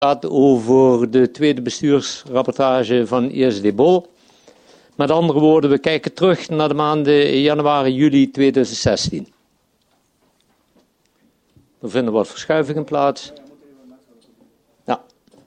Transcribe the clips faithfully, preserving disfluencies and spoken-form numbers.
gaat over de tweede bestuursrapportage van I S D Bol. Met andere woorden, we kijken terug naar de maanden januari, juli tweeduizend zestien. Er vinden wat verschuivingen plaats. Ja.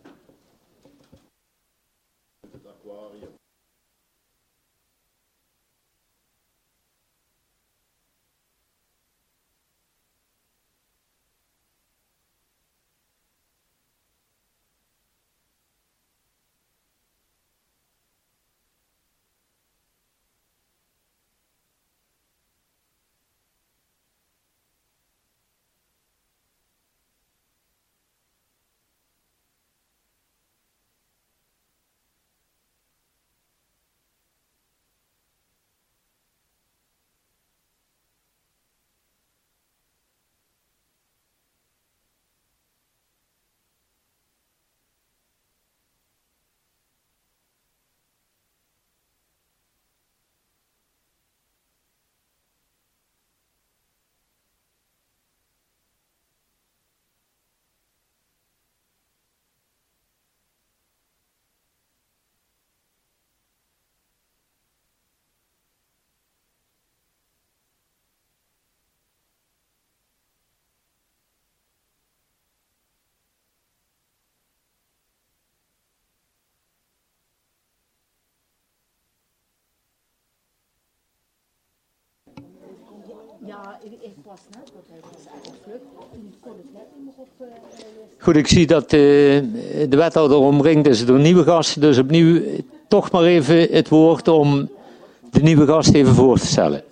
Ja, ik was net, want hij was eigenlijk vlug. Ik kon het net niet meer op. Uh, Goed, ik zie dat uh, de wethouder omringd is door nieuwe gasten. Dus opnieuw toch maar even het woord om de nieuwe gast even voor te stellen.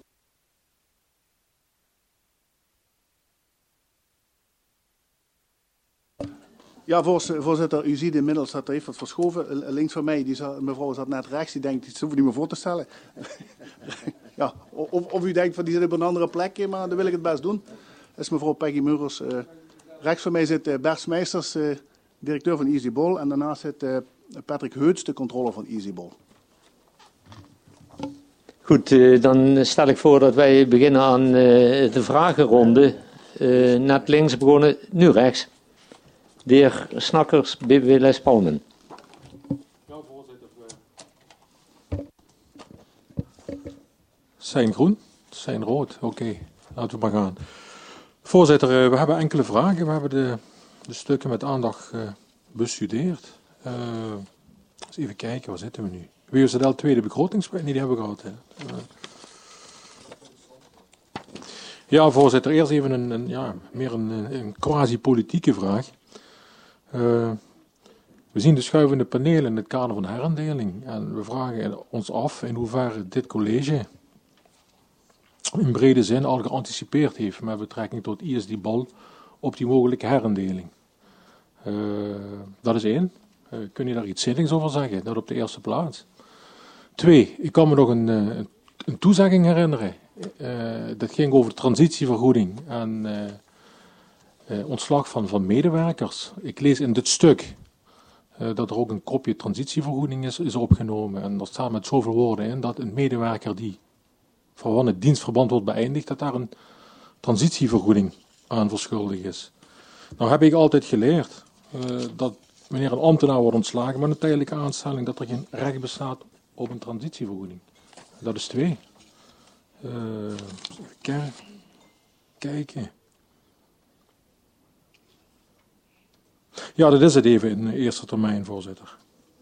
Ja, voorzitter, u ziet inmiddels dat er heeft wat verschoven. Links van mij, die zat, mevrouw zat net rechts, die denkt, dat hoef ik niet meer voor te stellen. Ja, of, of u denkt van die zit op een andere plek, maar dan wil ik het best doen. Dat is mevrouw Peggy Murers. Uh, rechts van mij zit uh, Bert Meisters, uh, directeur van I S D Bol. En daarnaast zit uh, Patrick Heuts, de controller van I S D Bol. Goed, uh, dan stel ik voor dat wij beginnen aan uh, de vragenronde. Uh, net links begonnen, nu rechts. De heer Snakkers, B B W Les Palmen. Ja, voorzitter. Zijn groen, zijn rood. Oké, okay, laten we maar gaan. Voorzitter, we hebben enkele vragen. We hebben de, de stukken met aandacht uh, bestudeerd. Uh, eens even kijken, waar zitten we nu? W O Z L tweede begrotingsproject, nee, die hebben we gehad. Hè. Uh, ja, voorzitter, eerst even een, een, ja, meer een, een quasi-politieke vraag. Uh, we zien de schuivende panelen in het kader van herindeling en we vragen ons af in hoeverre dit college in brede zin al geanticipeerd heeft met betrekking tot I S D Bol op die mogelijke herindeling. Uh, dat is één. Uh, kun je daar iets zinnigs over zeggen? Dat op de eerste plaats. Twee, ik kan me nog een, een, een toezegging herinneren. Uh, dat ging over de transitievergoeding en uh, Uh, ontslag van, van medewerkers. Ik lees in dit stuk uh, dat er ook een kopje transitievergoeding is, is opgenomen. En er staat met zoveel woorden in dat een medewerker die van het dienstverband wordt beëindigd, dat daar een transitievergoeding aan verschuldigd is. Nou heb ik altijd geleerd uh, dat wanneer een ambtenaar wordt ontslagen met een tijdelijke aanstelling, dat er geen recht bestaat op een transitievergoeding. Dat is twee. Uh, even kijken. Ja, dat is het even in de eerste termijn, voorzitter.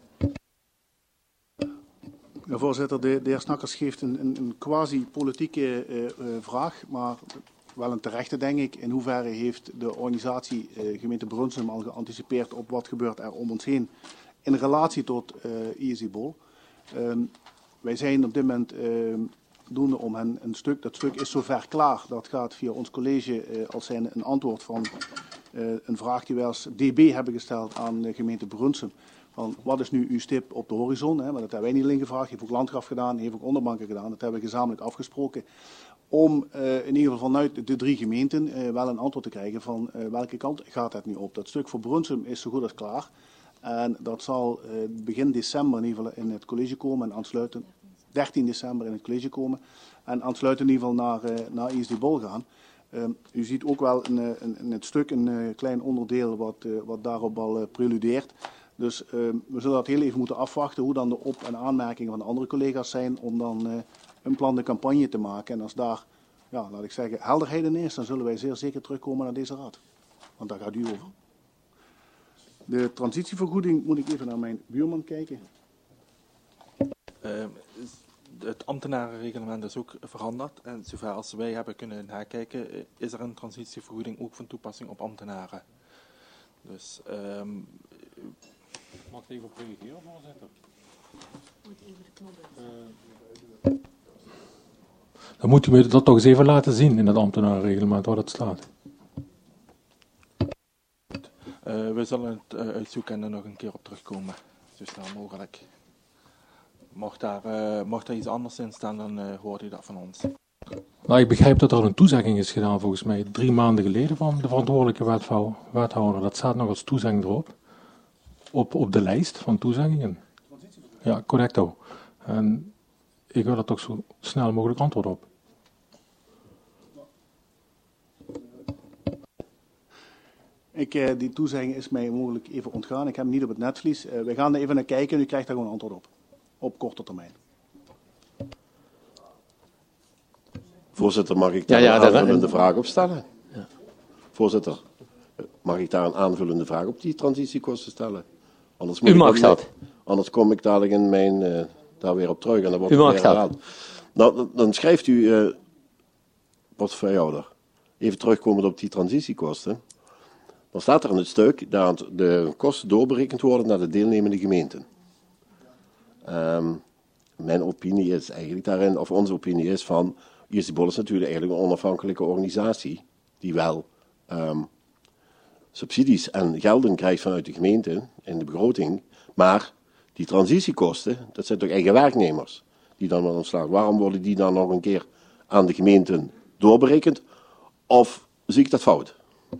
Ja, voorzitter, de, de heer Snakkers geeft een, een, een quasi-politieke uh, uh, vraag, maar wel een terechte, denk ik. In hoeverre heeft de organisatie uh, gemeente Brunsum al geanticipeerd op wat gebeurt er om ons heen in relatie tot uh, I S D Bol? Um, wij zijn op dit moment uh, doende om hen een stuk, dat stuk is zover klaar, dat gaat via ons college uh, als zijn een antwoord van uh, een vraag die wij als D B hebben gesteld aan de gemeente Brunsum. Van wat is nu uw stip op de horizon? Hè? Maar dat hebben wij niet alleen gevraagd, heeft ook Landgraf gedaan, heeft ook Onderbanken gedaan. Dat hebben we gezamenlijk afgesproken om uh, in ieder geval vanuit de drie gemeenten uh, wel een antwoord te krijgen van uh, welke kant gaat het nu op. Dat stuk voor Brunsum is zo goed als klaar. En dat zal uh, begin december in ieder geval in het college komen en aansluiten, dertien december in het college komen. En aansluiten in ieder geval naar, uh, naar I S D Bol gaan. Um, u ziet ook wel in, in, in het stuk een uh, klein onderdeel wat, uh, wat daarop al uh, preludeert. Dus uh, we zullen dat heel even moeten afwachten hoe dan de op- en aanmerkingen van de andere collega's zijn om dan uh, een plan de campagne te maken. En als daar, ja, laat ik zeggen, helderheid in is, dan zullen wij zeer zeker terugkomen naar deze raad. Want daar gaat u over. De transitievergoeding moet ik even naar mijn buurman kijken. Uh, het ambtenarenreglement is ook veranderd. En zover als wij hebben kunnen nakijken, is er een transitievergoeding ook van toepassing op ambtenaren. Dus... Um, Mag ik even op reageren, voorzitter? Moet even de knop Uh, dan moet u me dat toch eens even laten zien in het ambtenarenreglement waar dat staat. Uh, we zullen het uh, uitzoeken en er nog een keer op terugkomen, zo snel mogelijk. Mocht daar, uh, mocht daar iets anders in staan, dan uh, hoort u dat van ons. Nou, ik begrijp dat er een toezegging is gedaan volgens mij drie maanden geleden van de verantwoordelijke wethouder. Dat staat nog als toezegging erop. Op, op de lijst van toezeggingen. Ja, correcto. En ik wil er toch zo snel mogelijk antwoord op. Ik, uh, die toezegging is mij mogelijk even ontgaan. Ik heb hem niet op het netvlies. Uh, we gaan er even naar kijken en u krijgt daar gewoon een antwoord op. Op korte termijn. Voorzitter, mag ik daar ja, ja, een aanvullende daar... vraag op stellen? Ja. Voorzitter, mag ik daar een aanvullende vraag op die transitiekosten stellen? Anders moet U mag dat. Mee, anders kom ik dadelijk in mijn, uh, daar weer op terug en dan wordt u het mag weer dat. herhaald. Nou, dan, dan schrijft u, uh, portefeuillehouder, even terugkomend op die transitiekosten. Dan staat er in het stuk dat de kosten doorberekend worden naar de deelnemende gemeenten. Um, mijn opinie is eigenlijk daarin, of onze opinie is van, I S D Bol is natuurlijk eigenlijk een onafhankelijke organisatie die wel um, subsidies en gelden krijgt vanuit de gemeente in de begroting, maar die transitiekosten, dat zijn toch eigen werknemers die dan worden ontslagen. Waarom worden die dan nog een keer aan de gemeenten doorberekend? Of zie ik dat fout?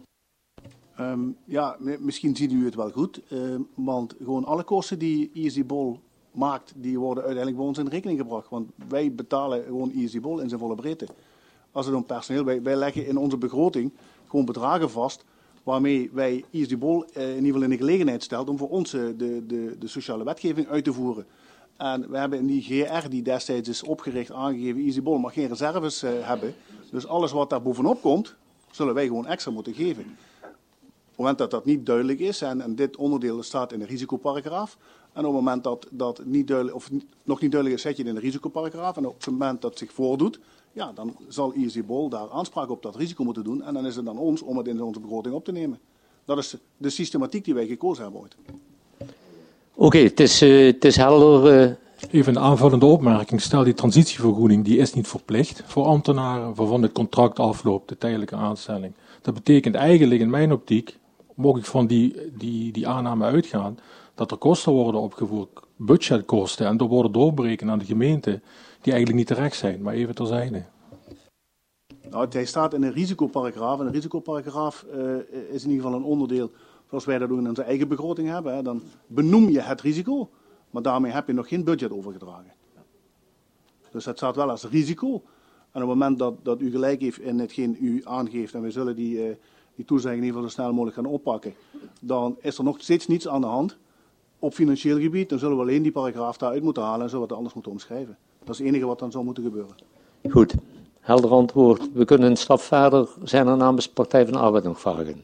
Um, ja, misschien ziet u het wel goed, uh, want gewoon alle kosten die I S D Bol maakt, die worden uiteindelijk bij ons in rekening gebracht. Want wij betalen gewoon I S D Bol in zijn volle breedte. Als het om personeel, wij, wij leggen in onze begroting gewoon bedragen vast, waarmee wij I S D Bol uh, in ieder geval in de gelegenheid stelt om voor ons uh, de, de, de sociale wetgeving uit te voeren. En we hebben in die G R die destijds is opgericht aangegeven, I S D Bol mag geen reserves uh, hebben. Dus alles wat daar bovenop komt, zullen wij gewoon extra moeten geven. Op het moment dat dat niet duidelijk is, en, en dit onderdeel staat in de risicoparagraaf, en op het moment dat dat niet duidelijk, of nog niet duidelijk is, zet je het in de risicoparagraaf, en op het moment dat het zich voordoet, ja, dan zal I S D Bol daar aanspraak op dat risico moeten doen, en dan is het aan ons om het in onze begroting op te nemen. Dat is de systematiek die wij gekozen hebben ooit. Oké, okay, het, is, uh, het is helder. Uh... Even een aanvullende opmerking. Stel, die transitievergoeding die is niet verplicht voor ambtenaren waarvan het contract afloopt, de tijdelijke aanstelling. Dat betekent eigenlijk in mijn optiek, mocht ik van die, die, die aanname uitgaan, dat er kosten worden opgevoerd, budgetkosten, en er worden doorberekend aan de gemeente, die eigenlijk niet terecht zijn, maar even terzijde. Nou, hij staat in een risicoparagraaf, en een risicoparagraaf uh, is in ieder geval een onderdeel, zoals wij dat ook in onze eigen begroting hebben. Hè. Dan benoem je het risico, maar daarmee heb je nog geen budget overgedragen. Dus het staat wel als risico, en op het moment dat, dat u gelijk heeft in hetgeen u aangeeft, en we zullen die... Uh, die toezegging in ieder geval zo snel mogelijk gaan oppakken, dan is er nog steeds niets aan de hand op financieel gebied. Dan zullen we alleen die paragraaf daaruit moeten halen en zullen we het anders moeten omschrijven. Dat is het enige wat dan zou moeten gebeuren. Goed, helder antwoord. We kunnen een stap verder. Zijn er namens Partij van de Arbeid nog vragen?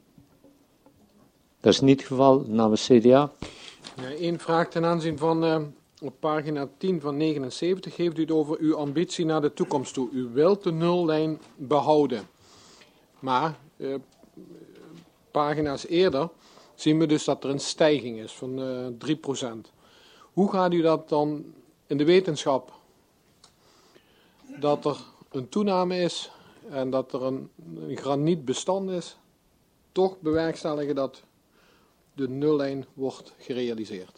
Dat is niet het geval. Namens C D A. Eén vraag ten aanzien van uh, op pagina tien van negenenzeventig geeft u het over uw ambitie naar de toekomst toe. U wilt de nullijn behouden. Maar uh, pagina's eerder zien we dus dat er een stijging is van uh, drie procent. Hoe gaat u dat dan in de wetenschap dat er een toename is en dat er een, een granietbestand is, toch bewerkstelligen dat de nullijn wordt gerealiseerd?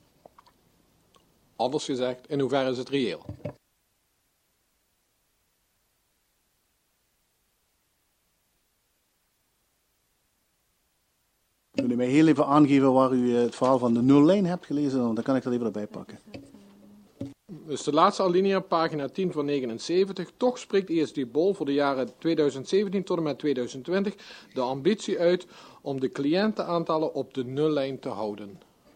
Anders gezegd, in hoeverre is het reëel? Kunt u mij heel even aangeven waar u het verhaal van de nullijn hebt gelezen? Dan kan ik dat even erbij pakken. Dus de laatste alinea, pagina tien van negenenzeventig. Toch spreekt E S D Bol voor de jaren tweeduizend zeventien tot en met tweeduizend twintig de ambitie uit om de cliëntenaantallen op de nullijn te houden.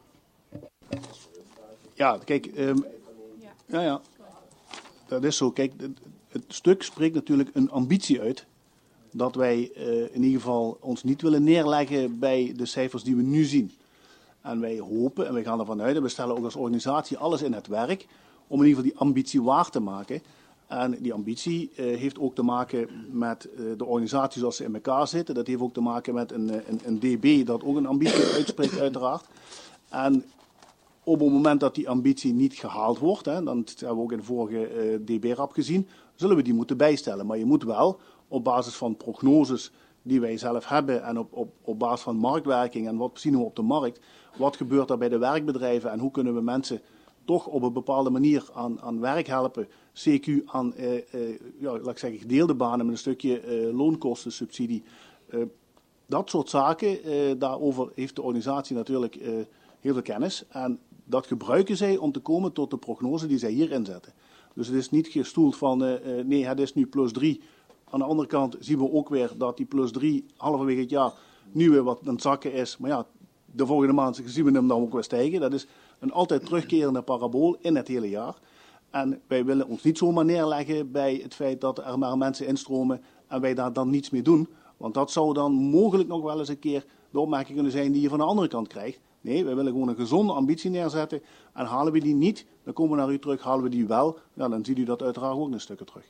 Ja, kijk, um, ja, ja, dat is zo. Kijk, het, het stuk spreekt natuurlijk een ambitie uit. Dat wij uh, in ieder geval ons niet willen neerleggen bij de cijfers die we nu zien. En wij hopen, en wij gaan ervan uit, en we stellen ook als organisatie alles in het werk om in ieder geval die ambitie waar te maken. En die ambitie uh, heeft ook te maken met uh, de organisatie zoals ze in elkaar zitten. Dat heeft ook te maken met een, een, een D B dat ook een ambitie uitspreekt uiteraard. En op het moment dat die ambitie niet gehaald wordt, hè, dan hebben we ook in de vorige uh, D B-rap gezien, zullen we die moeten bijstellen. Maar je moet wel op basis van prognoses die wij zelf hebben en op, op, op basis van marktwerking en wat zien we op de markt, wat gebeurt er bij de werkbedrijven en hoe kunnen we mensen toch op een bepaalde manier aan, aan werk helpen, C Q aan uh, uh, ja, laat ik zeggen, gedeelde banen met een stukje uh, loonkostensubsidie. Uh, dat soort zaken, uh, daarover heeft de organisatie natuurlijk uh, heel veel kennis en dat gebruiken zij om te komen tot de prognose die zij hier inzetten. Dus het is niet gestoeld van uh, uh, nee, het is nu plus drie. Aan de andere kant zien we ook weer dat die plus drie halverwege het jaar nu weer wat aan het zakken is. Maar ja, de volgende maand zien we hem dan ook weer stijgen. Dat is een altijd terugkerende parabool in het hele jaar. En wij willen ons niet zomaar neerleggen bij het feit dat er maar mensen instromen en wij daar dan niets mee doen. Want dat zou dan mogelijk nog wel eens een keer de opmerking kunnen zijn die je van de andere kant krijgt. Nee, wij willen gewoon een gezonde ambitie neerzetten. En halen we die niet, dan komen we naar u terug. Halen we die wel, ja, dan ziet u dat uiteraard ook een stukje terug.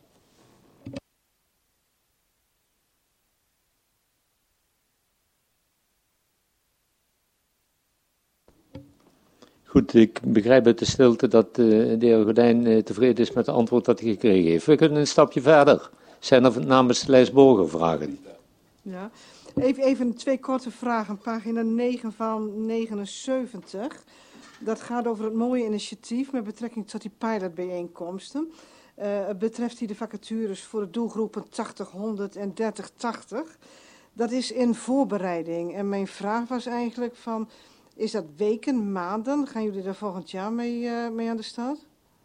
Goed, ik begrijp uit de stilte dat uh, de heer Gordijn uh, tevreden is met het antwoord dat hij gekregen heeft. We kunnen een stapje verder. Zijn er namens de lijst Borger vragen? Ja, even, even twee korte vragen. Pagina negen van negenenzeventig. Dat gaat over het mooie initiatief met betrekking tot die pilotbijeenkomsten. Uh, het betreft hier de vacatures voor de doelgroepen tachtig, honderd en dertig, tachtig. Dat is in voorbereiding. En mijn vraag was eigenlijk van, is dat weken, maanden? Gaan jullie daar volgend jaar mee, uh, mee aan de start?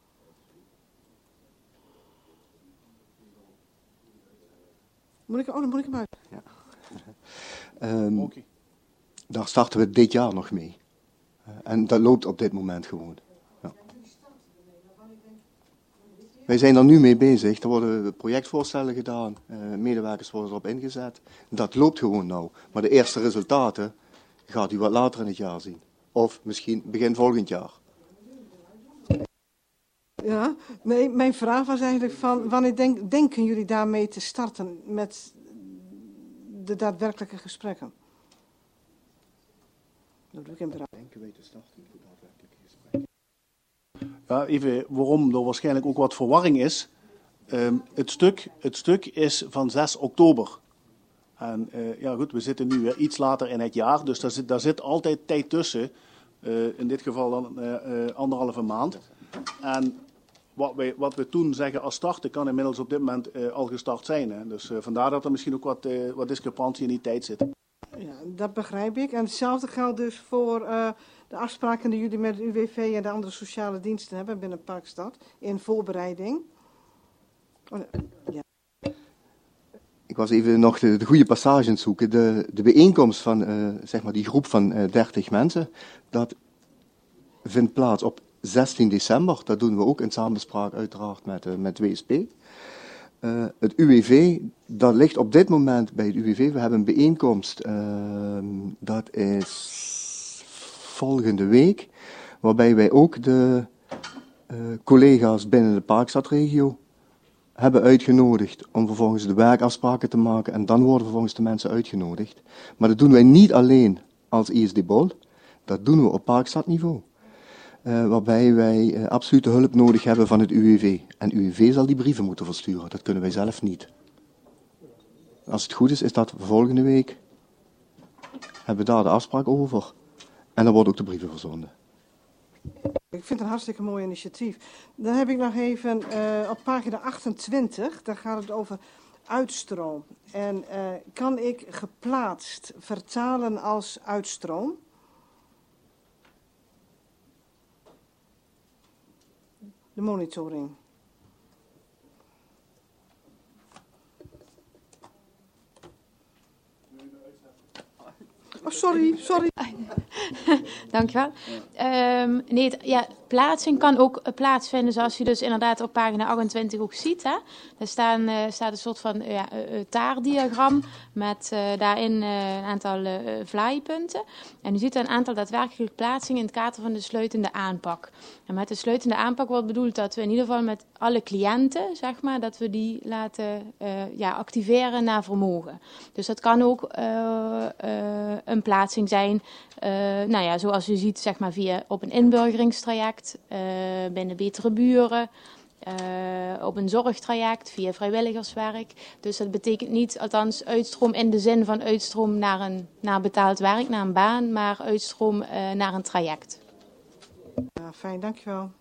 Moet ik, oh, dan moet ik hem uit. Ja. um, okay. Daar starten we dit jaar nog mee. Uh, en dat loopt op dit moment gewoon. Ja. Wij zijn er nu mee bezig. Er worden projectvoorstellen gedaan. Uh, medewerkers worden erop ingezet. Dat loopt gewoon nou. Maar de eerste resultaten gaat u wat later in het jaar zien. Of misschien begin volgend jaar. Ja, nee, mijn vraag was eigenlijk van, wanneer denk, denken jullie daarmee te starten met de daadwerkelijke gesprekken? Dat doe ik in denken wij te starten met de daadwerkelijke gesprekken? Ja, even waarom er waarschijnlijk ook wat verwarring is. Um, het, stuk, het stuk is van zes oktober. En uh, ja goed, we zitten nu weer iets later in het jaar, dus daar zit, daar zit altijd tijd tussen. Uh, in dit geval dan uh, uh, anderhalve maand. En wat, wij, wat we toen zeggen als starten kan inmiddels op dit moment uh, al gestart zijn. Hè. Dus uh, vandaar dat er misschien ook wat, uh, wat discrepantie in die tijd zit. Ja, dat begrijp ik. En hetzelfde geldt dus voor uh, de afspraken die jullie met het U W V en de andere sociale diensten hebben binnen Parkstad in voorbereiding. Oh, ja. Ik was even nog de, de goede passage aan het zoeken. De, de bijeenkomst van uh, zeg maar die groep van uh, dertig mensen, dat vindt plaats op zestien december. Dat doen we ook in samenspraak uiteraard met, uh, met W S P. Uh, het U W V, dat ligt op dit moment bij het U W V. We hebben een bijeenkomst, uh, dat is volgende week, waarbij wij ook de uh, collega's binnen de Parkstadregio hebben uitgenodigd om vervolgens de werkafspraken te maken en dan worden vervolgens de mensen uitgenodigd. Maar dat doen wij niet alleen als E S D Bol, dat doen we op Parkstadniveau. Uh, waarbij wij uh, absolute hulp nodig hebben van het U W V. En U W V zal die brieven moeten versturen, dat kunnen wij zelf niet. Als het goed is, is dat volgende week. Hebben we daar de afspraak over. En dan worden ook de brieven verzonden. Ik vind het een hartstikke mooi initiatief. Dan heb ik nog even uh, op pagina achtentwintig, daar gaat het over uitstroom. En uh, kan ik geplaatst vertalen als uitstroom? de monitoring. Oh, sorry, sorry. Dankjewel. Um, nee, het, ja, plaatsing kan ook uh, plaatsvinden zoals je dus inderdaad op pagina achtentwintig ook ziet. Hè. Daar staan, uh, staat een soort van uh, ja, uh, taartdiagram met uh, daarin uh, een aantal uh, vlaaipunten. En u ziet een aantal daadwerkelijke plaatsingen in het kader van de sluitende aanpak. En met de sluitende aanpak wordt bedoeld dat we in ieder geval met alle cliënten, zeg maar, dat we die laten uh, ja, activeren naar vermogen. Dus dat kan ook uh, uh, een plaatsing zijn, uh, nou ja, zoals u ziet, zeg maar, via op een inburgeringstraject, uh, binnen Betere Buren, uh, op een zorgtraject, via vrijwilligerswerk. Dus dat betekent niet, althans, uitstroom in de zin van uitstroom naar, een, naar betaald werk, naar een baan, maar uitstroom uh, naar een traject. Ja, fijn, dankjewel.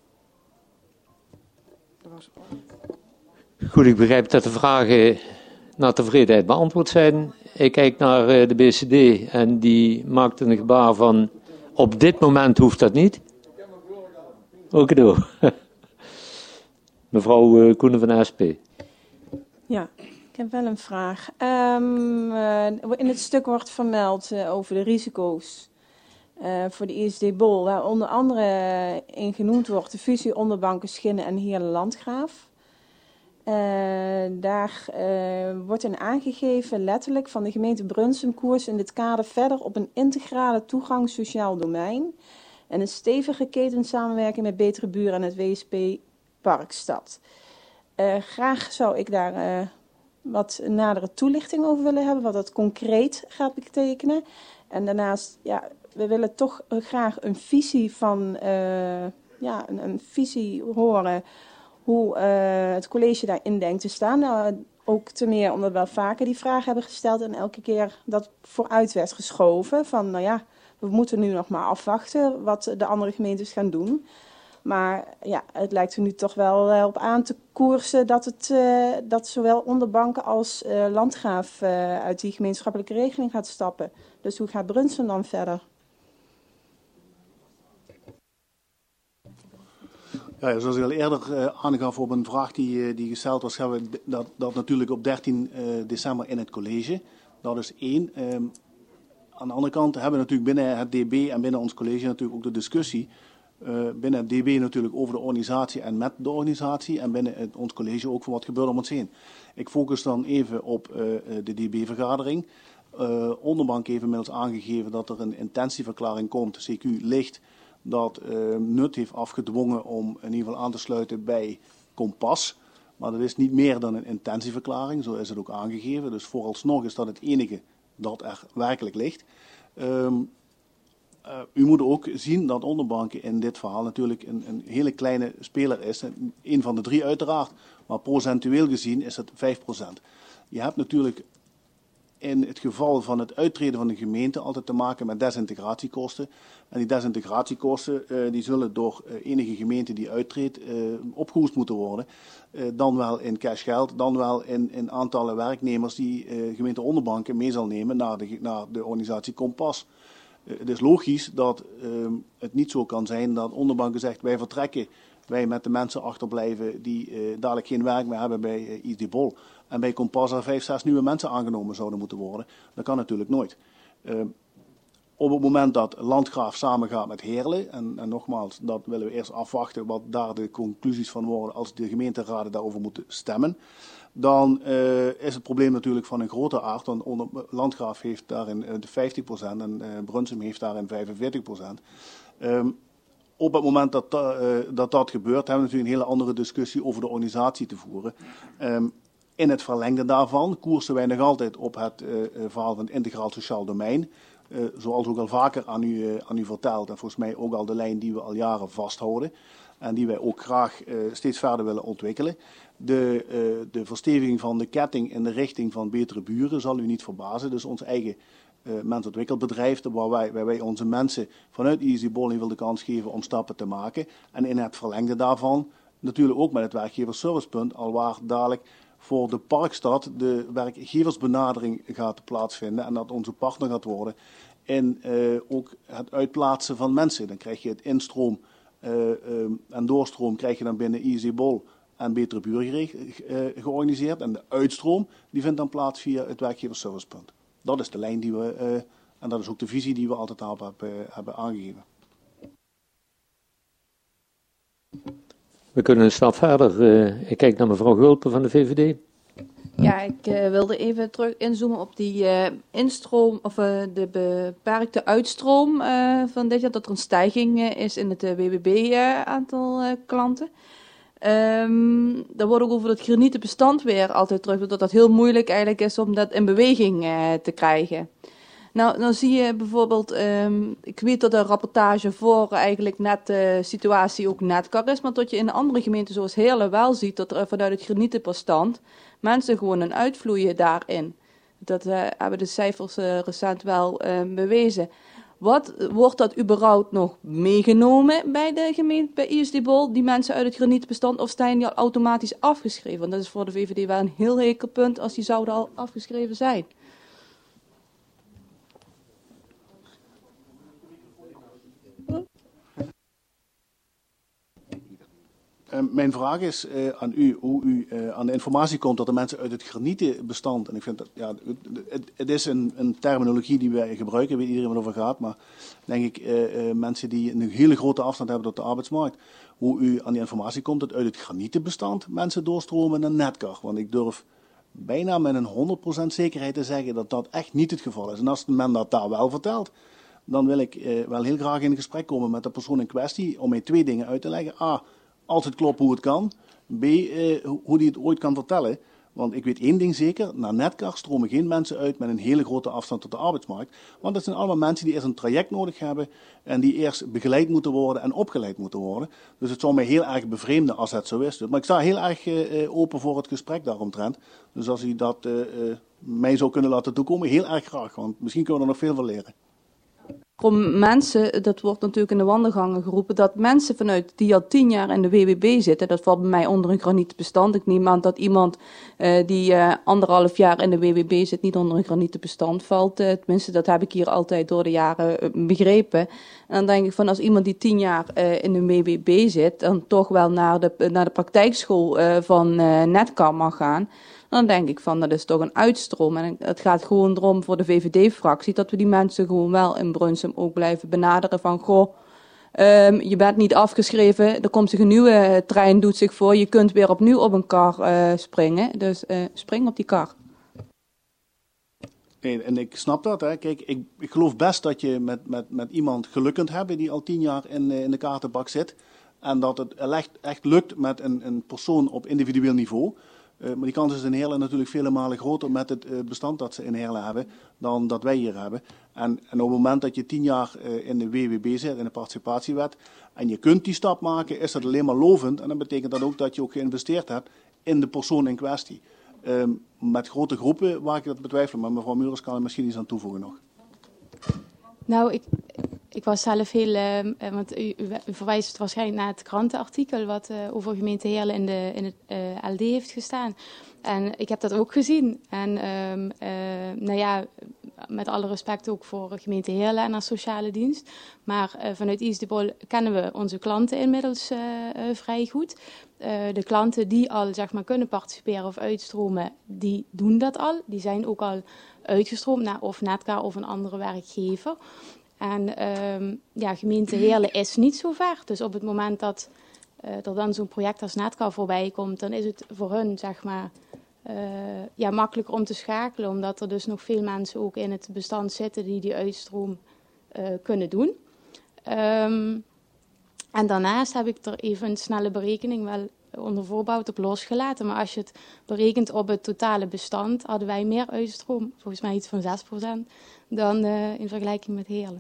Dat was... Goed, ik begrijp dat de vragen naar tevredenheid beantwoord zijn. Ik kijk naar uh, de B C D en die maakt een gebaar van op dit moment hoeft dat niet. Oké, door. Mevrouw uh, Koenen van de S P. Ja, ik heb wel een vraag. Um, uh, in het stuk wordt vermeld uh, over de risico's uh, voor de I S D-bol, waar onder andere uh, in genoemd wordt de fusie onderbanken Schinnen en Heerlen Landgraaf. Uh, daar uh, wordt in aangegeven letterlijk van de gemeente Brunsum koers in dit kader verder op een integrale toegang sociaal domein en een stevige ketensamenwerking met Betere Buren en het W S P Parkstad. Uh, graag zou ik daar uh, wat nadere toelichting over willen hebben, wat dat concreet gaat betekenen. En daarnaast, ja, we willen toch uh, graag een visie van, uh, ja, een, een visie horen hoe uh, het college daarin denkt te staan. Nou, ook te meer omdat we wel vaker die vraag hebben gesteld en elke keer dat vooruit werd geschoven. Van, nou ja, we moeten nu nog maar afwachten wat de andere gemeentes gaan doen. Maar ja, het lijkt er nu toch wel uh, op aan te koersen dat, het, uh, dat zowel onderbanken als uh, Landgraaf uh, uit die gemeenschappelijke regeling gaat stappen. Dus hoe gaat Brunsum dan verder? Ja, zoals ik al eerder uh, aangaf op een vraag die, uh, die gesteld was, hebben we dat, dat natuurlijk op dertien december in het college. Dat is één. Um, aan de andere kant hebben we natuurlijk binnen het D B en binnen ons college natuurlijk ook de discussie. Uh, binnen het D B natuurlijk over de organisatie en met de organisatie. En binnen het, ons college ook van wat gebeurt om ons heen. Ik focus dan even op uh, de D B-vergadering. Uh, Onderbank heeft inmiddels aangegeven dat er een intentieverklaring komt, C Q ligt, dat uh, Nut heeft afgedwongen om in ieder geval aan te sluiten bij Kompas. Maar dat is niet meer dan een intentieverklaring, zo is het ook aangegeven. Dus vooralsnog is dat het enige dat er werkelijk ligt. Um, uh, u moet ook zien dat Onderbanken in dit verhaal natuurlijk een, een hele kleine speler is. Een van de drie uiteraard, maar procentueel gezien is het vijf procent. Je hebt natuurlijk in het geval van het uittreden van de gemeente altijd te maken met desintegratiekosten. En die desintegratiekosten uh, die zullen door uh, enige gemeente die uittreedt uh, opgehoest moeten worden. Uh, dan wel in cashgeld, dan wel in, in aantallen werknemers die uh, gemeente Onderbanken mee zal nemen naar de, naar de organisatie Kompas. Uh, het is logisch dat uh, het niet zo kan zijn dat Onderbanken zegt wij vertrekken, wij met de mensen achterblijven die uh, dadelijk geen werk meer hebben bij uh, I S D-bol. En bij Kompas er vijf, zes nieuwe mensen aangenomen zouden moeten worden. Dat kan natuurlijk nooit. Uh, op het moment dat Landgraaf samengaat met Heerlen, en, en nogmaals, dat willen we eerst afwachten wat daar de conclusies van worden als de gemeenteraden daarover moeten stemmen, dan uh, is het probleem natuurlijk van een grote aard. Want onder, Landgraaf heeft daarin uh, de vijftig procent en uh, Brunsum heeft daarin vijfenveertig procent. Um, Op het moment dat, uh, dat dat gebeurt, hebben we natuurlijk een hele andere discussie over de organisatie te voeren. Um, in het verlengde daarvan koersen wij nog altijd op het uh, verhaal van het integraal sociaal domein. Uh, zoals ook al vaker aan u, uh, aan u verteld en volgens mij ook al de lijn die we al jaren vasthouden. En die wij ook graag uh, steeds verder willen ontwikkelen. De, uh, de versteviging van de ketting in de richting van Betere Buren zal u niet verbazen. Dus ons eigen Uh, mensontwikkelbedrijf, waar wij, waar wij onze mensen vanuit I S D-bol in de kans geven om stappen te maken. En in het verlengde daarvan natuurlijk ook met het werkgeversservicepunt, alwaar dadelijk voor de Parkstad de werkgeversbenadering gaat plaatsvinden en dat onze partner gaat worden in uh, ook het uitplaatsen van mensen. Dan krijg je het instroom uh, um, en doorstroom krijg je dan binnen I S D Bol en Betere Buren uh, georganiseerd. En de uitstroom die vindt dan plaats via het werkgeversservicepunt. Dat is de lijn die we, uh, en dat is ook de visie die we altijd al hebben, uh, hebben aangegeven. We kunnen een stap verder. Uh, ik kijk naar mevrouw Gulpen van de V V D. Ja, ik uh, wilde even terug inzoomen op die uh, instroom, of uh, de beperkte uitstroom uh, van dit jaar, dat er een stijging uh, is in het uh, W B B-aantal uh, uh, klanten. Um, er wordt ook over het granietenbestand weer altijd terug, dat dat heel moeilijk eigenlijk is om dat in beweging uh, te krijgen. Nou, dan zie je bijvoorbeeld, um, ik weet dat de rapportage voor eigenlijk net de situatie ook Netcar is, maar dat je in andere gemeenten zoals Heerlen wel ziet dat er vanuit het granietenbestand mensen gewoon een uitvloeien daarin. Dat uh, hebben de cijfers uh, recent wel uh, bewezen. Wat wordt dat überhaupt nog meegenomen bij de gemeente, bij I S D Bol, die mensen uit het granietenbestand, of zijn die al automatisch afgeschreven? Want dat is voor de V V D wel een heel hekel punt als die zouden al afgeschreven zijn. Uh, mijn vraag is uh, aan u, hoe u uh, aan de informatie komt dat de mensen uit het granietenbestand, en ik vind dat, ja, het, het is een, een terminologie die wij gebruiken, weet iedereen wat over gaat, maar denk ik, uh, uh, mensen die een hele grote afstand hebben tot de arbeidsmarkt, hoe u aan die informatie komt dat uit het granietenbestand mensen doorstromen naar Netcar. Want ik durf bijna met een honderd procent zekerheid te zeggen dat dat echt niet het geval is. En als men dat daar wel vertelt, dan wil ik uh, wel heel graag in gesprek komen met de persoon in kwestie om mij twee dingen uit te leggen. A, als het klopt hoe het kan. B, uh, hoe die het ooit kan vertellen. Want ik weet één ding zeker, naar Netcar stromen geen mensen uit met een hele grote afstand tot de arbeidsmarkt. Want dat zijn allemaal mensen die eerst een traject nodig hebben en die eerst begeleid moeten worden en opgeleid moeten worden. Dus het zou mij heel erg bevreemden als het zo is. Maar ik sta heel erg uh, open voor het gesprek daaromtrent. Dus als u dat uh, uh, mij zou kunnen laten toekomen, heel erg graag. Want misschien kunnen we er nog veel van leren. Om mensen, dat wordt natuurlijk in de wandelgangen geroepen, dat mensen vanuit die al tien jaar in de W B B zitten, dat valt bij mij onder een granietenbestand. Ik neem aan dat iemand uh, die uh, anderhalf jaar in de W B B zit niet onder een granietenbestand valt. Uh, tenminste, dat heb ik hier altijd door de jaren uh, begrepen. En dan denk ik van, als iemand die tien jaar uh, in een W B B zit, dan toch wel naar de, naar de praktijkschool uh, van uh, Netcar mag gaan. Dan denk ik van, dat is toch een uitstroom. En het gaat gewoon erom voor de V V D-fractie dat we die mensen gewoon wel in Brunsum ook blijven benaderen van, goh, um, je bent niet afgeschreven, er komt zich een nieuwe trein, doet zich voor, je kunt weer opnieuw op een kar uh, springen. Dus uh, spring op die kar. Nee, en ik snap dat. Hè. Kijk, ik, ik geloof best dat je met, met, met iemand geluk kunt hebben die al tien jaar in, in de kaartenbak zit. En dat het echt, echt lukt met een, een persoon op individueel niveau. Uh, maar die kans is in Heerlen natuurlijk vele malen groter met het uh, bestand dat ze in Heerlen hebben dan dat wij hier hebben. En, en op het moment dat je tien jaar uh, in de W W B zit, in de participatiewet, en je kunt die stap maken, is dat alleen maar lovend. En dat betekent dat ook dat je ook geïnvesteerd hebt in de persoon in kwestie. Um, met grote groepen waar ik dat betwijfel, maar mevrouw Mures kan er misschien iets aan toevoegen nog. Nou, ik, ik was zelf heel, uh, want u, u verwijst waarschijnlijk naar het krantenartikel wat uh, over gemeente Heerlen in, de, in het uh, L D heeft gestaan. En ik heb dat ook gezien. En um, uh, nou ja, met alle respect ook voor gemeente Heerlen en haar sociale dienst. Maar uh, vanuit I S D Bol kennen we onze klanten inmiddels uh, uh, vrij goed. Uh, de klanten die al zeg maar, kunnen participeren of uitstromen, die doen dat al. Die zijn ook al uitgestroomd naar of Netcar of een andere werkgever. En um, ja, gemeente Heerlen is niet zo ver. Dus op het moment dat uh, er dan zo'n project als Netcar voorbij komt, dan is het voor hun zeg maar, uh, ja, makkelijker om te schakelen. Omdat er dus nog veel mensen ook in het bestand zitten die die uitstroom uh, kunnen doen. Um, en daarnaast heb ik er even een snelle berekening wel onder voorbouw op losgelaten. Maar als je het berekent op het totale bestand, hadden wij meer uitstroom, volgens mij iets van zes procent, dan uh, in vergelijking met Heerlen.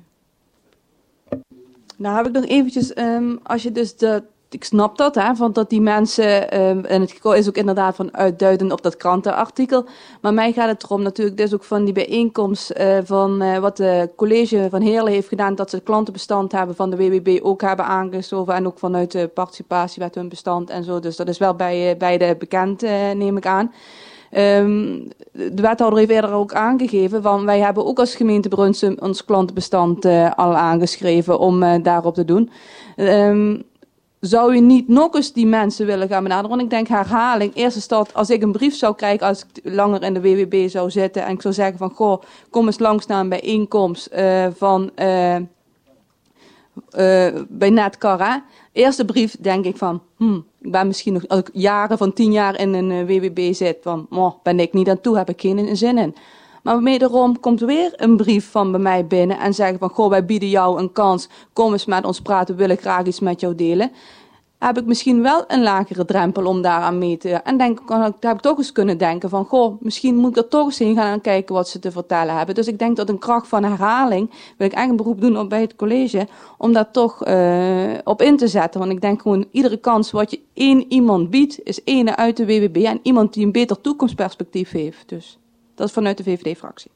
Nou heb ik nog eventjes, um, als je dus de, ik snap dat, hè, want dat die mensen, um, en het is ook inderdaad van uitduidend op dat krantenartikel, maar mij gaat het erom natuurlijk, dus ook van die bijeenkomst uh, van uh, wat de college van Heerlen heeft gedaan, dat ze het klantenbestand hebben van de W B B ook hebben aangeschoven en ook vanuit de participatiewet hun bestand en zo, dus dat is wel bij, uh, bij de bekend, uh, neem ik aan. Um, de wethouder heeft eerder ook aangegeven, van wij hebben ook als gemeente Brunsum ons klantenbestand uh, al aangeschreven om uh, daarop te doen. Um, zou je niet nog eens die mensen willen gaan benaderen? Want ik denk herhaling. Eerst is dat, als ik een brief zou krijgen, als ik langer in de W W B zou zitten en ik zou zeggen van, goh, kom eens langs naar een bijeenkomst uh, van, uh, uh, bij Netcar, hè. Eerste brief denk ik van, hmm, ik ben misschien nog, als ik jaren van tien jaar in een uh, W W B zit, van, oh, ben ik niet aan toe, heb ik geen zin in. Maar wederom komt weer een brief van bij mij binnen en zeggen van, goh, wij bieden jou een kans, kom eens met ons praten, we willen graag iets met jou delen. Heb ik misschien wel een lagere drempel om daaraan mee te... En denk, heb ik toch eens kunnen denken van, goh, misschien moet ik er toch eens heen gaan en kijken wat ze te vertellen hebben. Dus ik denk dat een kracht van herhaling, wil ik eigenlijk een beroep doen op bij het college, om daar toch uh, op in te zetten. Want ik denk gewoon, iedere kans wat je één iemand biedt, is ene uit de W W B en iemand die een beter toekomstperspectief heeft. Dus dat is vanuit de V V D-fractie.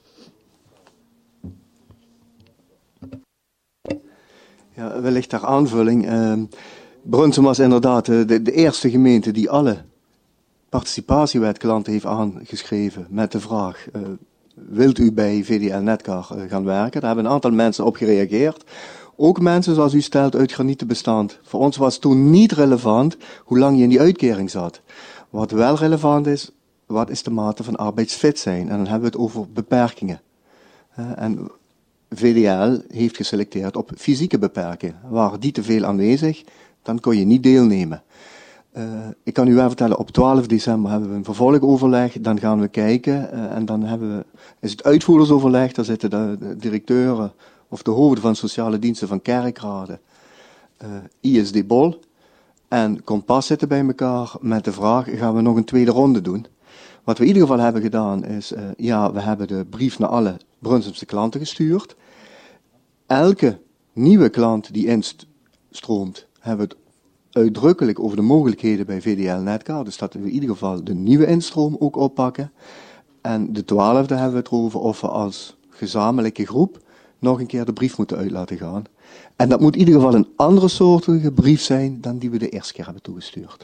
Ja, wellicht ter aanvulling. Uh, Brunsum was inderdaad de, de, de eerste gemeente die alle participatiewet-klanten heeft aangeschreven met de vraag, uh, wilt u bij V D L Netcar uh, gaan werken? Daar hebben een aantal mensen op gereageerd. Ook mensen, zoals u stelt, uit granietenbestand. Voor ons was toen niet relevant hoe lang je in die uitkering zat. Wat wel relevant is, wat is de mate van arbeidsfit zijn? En dan hebben we het over beperkingen. Uh, en V D L heeft geselecteerd op fysieke beperkingen. Waren die te veel aanwezig, dan kon je niet deelnemen. Uh, ik kan u wel vertellen, op twaalf december hebben we een vervolgoverleg. Dan gaan we kijken uh, en dan hebben we, is het uitvoerdersoverleg. Daar zitten de, de directeuren of de hoofden van sociale diensten van kerkraden, uh, I S D Bol en Kompas zitten bij elkaar met de vraag, gaan we nog een tweede ronde doen? Wat we in ieder geval hebben gedaan is, uh, ja, we hebben de brief naar alle Brunsumse klanten gestuurd. Elke nieuwe klant die instroomt, hebben we het uitdrukkelijk over de mogelijkheden bij V D L Netcar. Dus dat we in ieder geval de nieuwe instroom ook oppakken. En de twaalfde hebben we het over of we als gezamenlijke groep nog een keer de brief moeten uit laten gaan. En dat moet in ieder geval een andere soortige brief zijn dan die we de eerste keer hebben toegestuurd.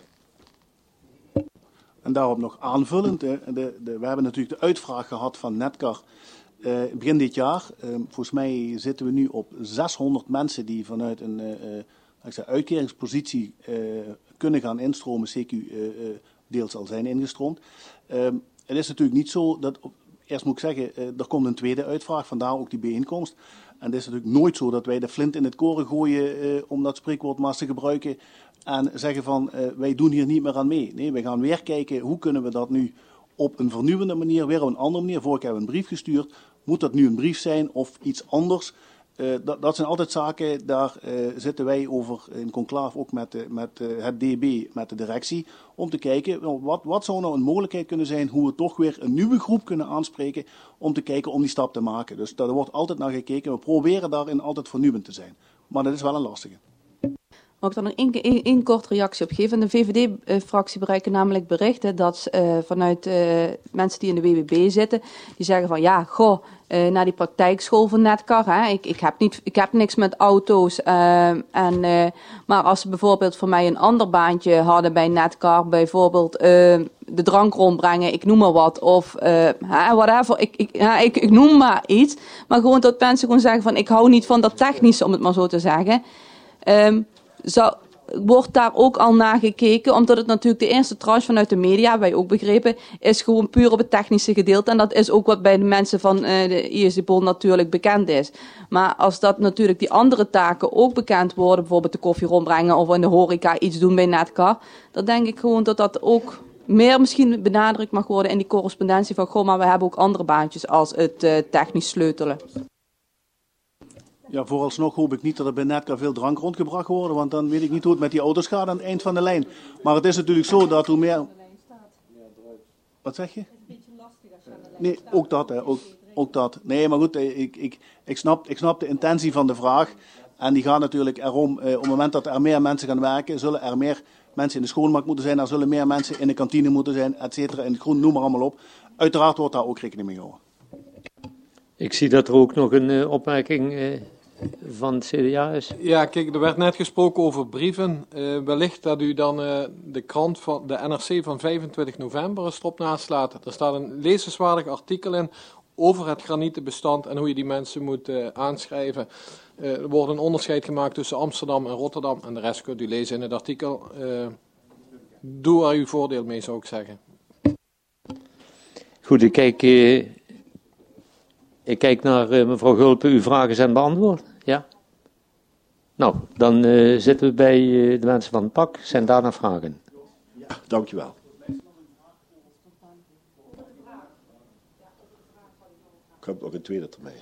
En daarop nog aanvullend, de, de, de, we hebben natuurlijk de uitvraag gehad van Netcar uh, begin dit jaar. Uh, volgens mij zitten we nu op zeshonderd mensen die vanuit een uh, ik zeg, uitkeringspositie uh, kunnen gaan instromen, C Q uh, uh, deels al zijn ingestroomd. Uh, het is natuurlijk niet zo dat, eerst moet ik zeggen, uh, er komt een tweede uitvraag, vandaar ook die bijeenkomst. En het is natuurlijk nooit zo dat wij de flint in het koren gooien, uh, om dat spreekwoord maar te gebruiken, en zeggen van, uh, wij doen hier niet meer aan mee. Nee, wij gaan weer kijken, hoe kunnen we dat nu op een vernieuwende manier, weer op een andere manier. Vorig jaar hebben we een brief gestuurd. Moet dat nu een brief zijn of iets anders? Uh, dat, dat zijn altijd zaken, daar uh, zitten wij over in conclave ook met, de, met uh, het D B, met de directie, om te kijken, wat, wat zou nou een mogelijkheid kunnen zijn, hoe we toch weer een nieuwe groep kunnen aanspreken, om te kijken om die stap te maken. Dus daar wordt altijd naar gekeken. We proberen daarin altijd vernieuwend te zijn. Maar dat is wel een lastige. Mag ik daar nog één, één, één kort reactie op geven? De V V D-fractie bereiken namelijk berichten dat uh, vanuit uh, mensen die in de W W B zitten, die zeggen van ja, goh, uh, naar die praktijkschool van Netcar, hè, ik, ik, heb niet, ik heb niks met auto's. Uh, en, uh, maar als ze bijvoorbeeld voor mij een ander baantje hadden bij Netcar, bijvoorbeeld uh, de drank rondbrengen, ik noem maar wat, of uh, whatever, ik, ik, ja, ik, ik noem maar iets. Maar gewoon dat mensen gewoon zeggen van ik hou niet van dat technische, om het maar zo te zeggen. Um, Zou, wordt daar ook al naar gekeken, omdat het natuurlijk de eerste tranche vanuit de media, hebben wij ook begrepen, is gewoon puur op het technische gedeelte. En dat is ook wat bij de mensen van uh, de I S D Bol natuurlijk bekend is. Maar als dat natuurlijk die andere taken ook bekend worden, bijvoorbeeld de koffie rondbrengen of in de horeca iets doen bij Netcar, dan denk ik gewoon dat dat ook meer misschien benadrukt mag worden in die correspondentie van, goh, maar we hebben ook andere baantjes als het uh, technisch sleutelen. Ja, vooralsnog hoop ik niet dat er bij Netcar veel drank rondgebracht wordt, want dan weet ik niet hoe het met die auto's gaat aan het eind van de lijn. Maar het is natuurlijk zo dat hoe meer... Wat zeg je? Nee, ook dat, hè. Ook, ook dat. Nee, maar goed, ik, ik, ik, snap, ik snap de intentie van de vraag. En die gaat natuurlijk erom, eh, op het moment dat er meer mensen gaan werken, zullen er meer mensen in de schoonmaak moeten zijn, er zullen meer mensen in de kantine moeten zijn, et cetera, in het groen, noem maar allemaal op. Uiteraard wordt daar ook rekening mee gehouden. Ik zie dat er ook nog een uh, opmerking uh, van het C D A is. Ja, kijk, er werd net gesproken over brieven. Uh, wellicht dat u dan uh, de krant van de N R C van vijfentwintig november eens erop naslaat. Er staat een lezenswaardig artikel in over het granietenbestand en hoe je die mensen moet uh, aanschrijven. Uh, er wordt een onderscheid gemaakt tussen Amsterdam en Rotterdam. En de rest kunt u lezen in het artikel. Uh, doe er uw voordeel mee, zou ik zeggen. Goed, ik kijk, uh, ik kijk naar uh, mevrouw Gulpen. Uw vragen zijn beantwoord? Ja? Nou, dan uh, zitten we bij uh, de mensen van het pak. Zijn daarna vragen? Ja, dankjewel. Ik heb nog een tweede termijn.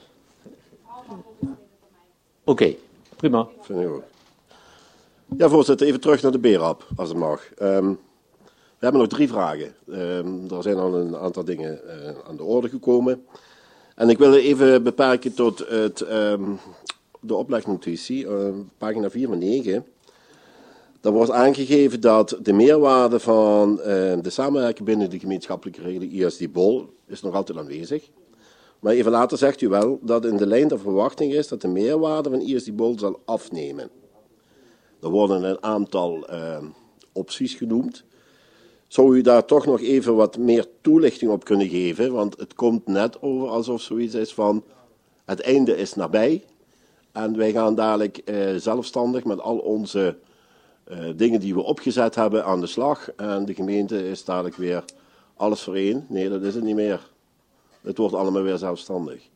Oké, okay, prima. Vind ik ook. Ja, voorzitter, even terug naar de B R A P, als het mag. Um, we hebben nog drie vragen. Um, er zijn al een aantal dingen uh, aan de orde gekomen. En ik wil even beperken tot het, um, de oplegnotitie, uh, pagina vier en negen. Daar wordt aangegeven dat de meerwaarde van uh, de samenwerking binnen de gemeenschappelijke regeling I S D Bol is nog altijd aanwezig. Maar even later zegt u wel dat in de lijn de verwachting is dat de meerwaarde van I S D Bol zal afnemen. Er worden een aantal uh, opties genoemd. Zou u daar toch nog even wat meer toelichting op kunnen geven? Want het komt net over alsof zoiets is van het einde is nabij. En wij gaan dadelijk uh, zelfstandig met al onze uh, dingen die we opgezet hebben aan de slag. En de gemeente is dadelijk weer alles voor één. Nee, dat is het niet meer. Het wordt allemaal weer zelfstandig.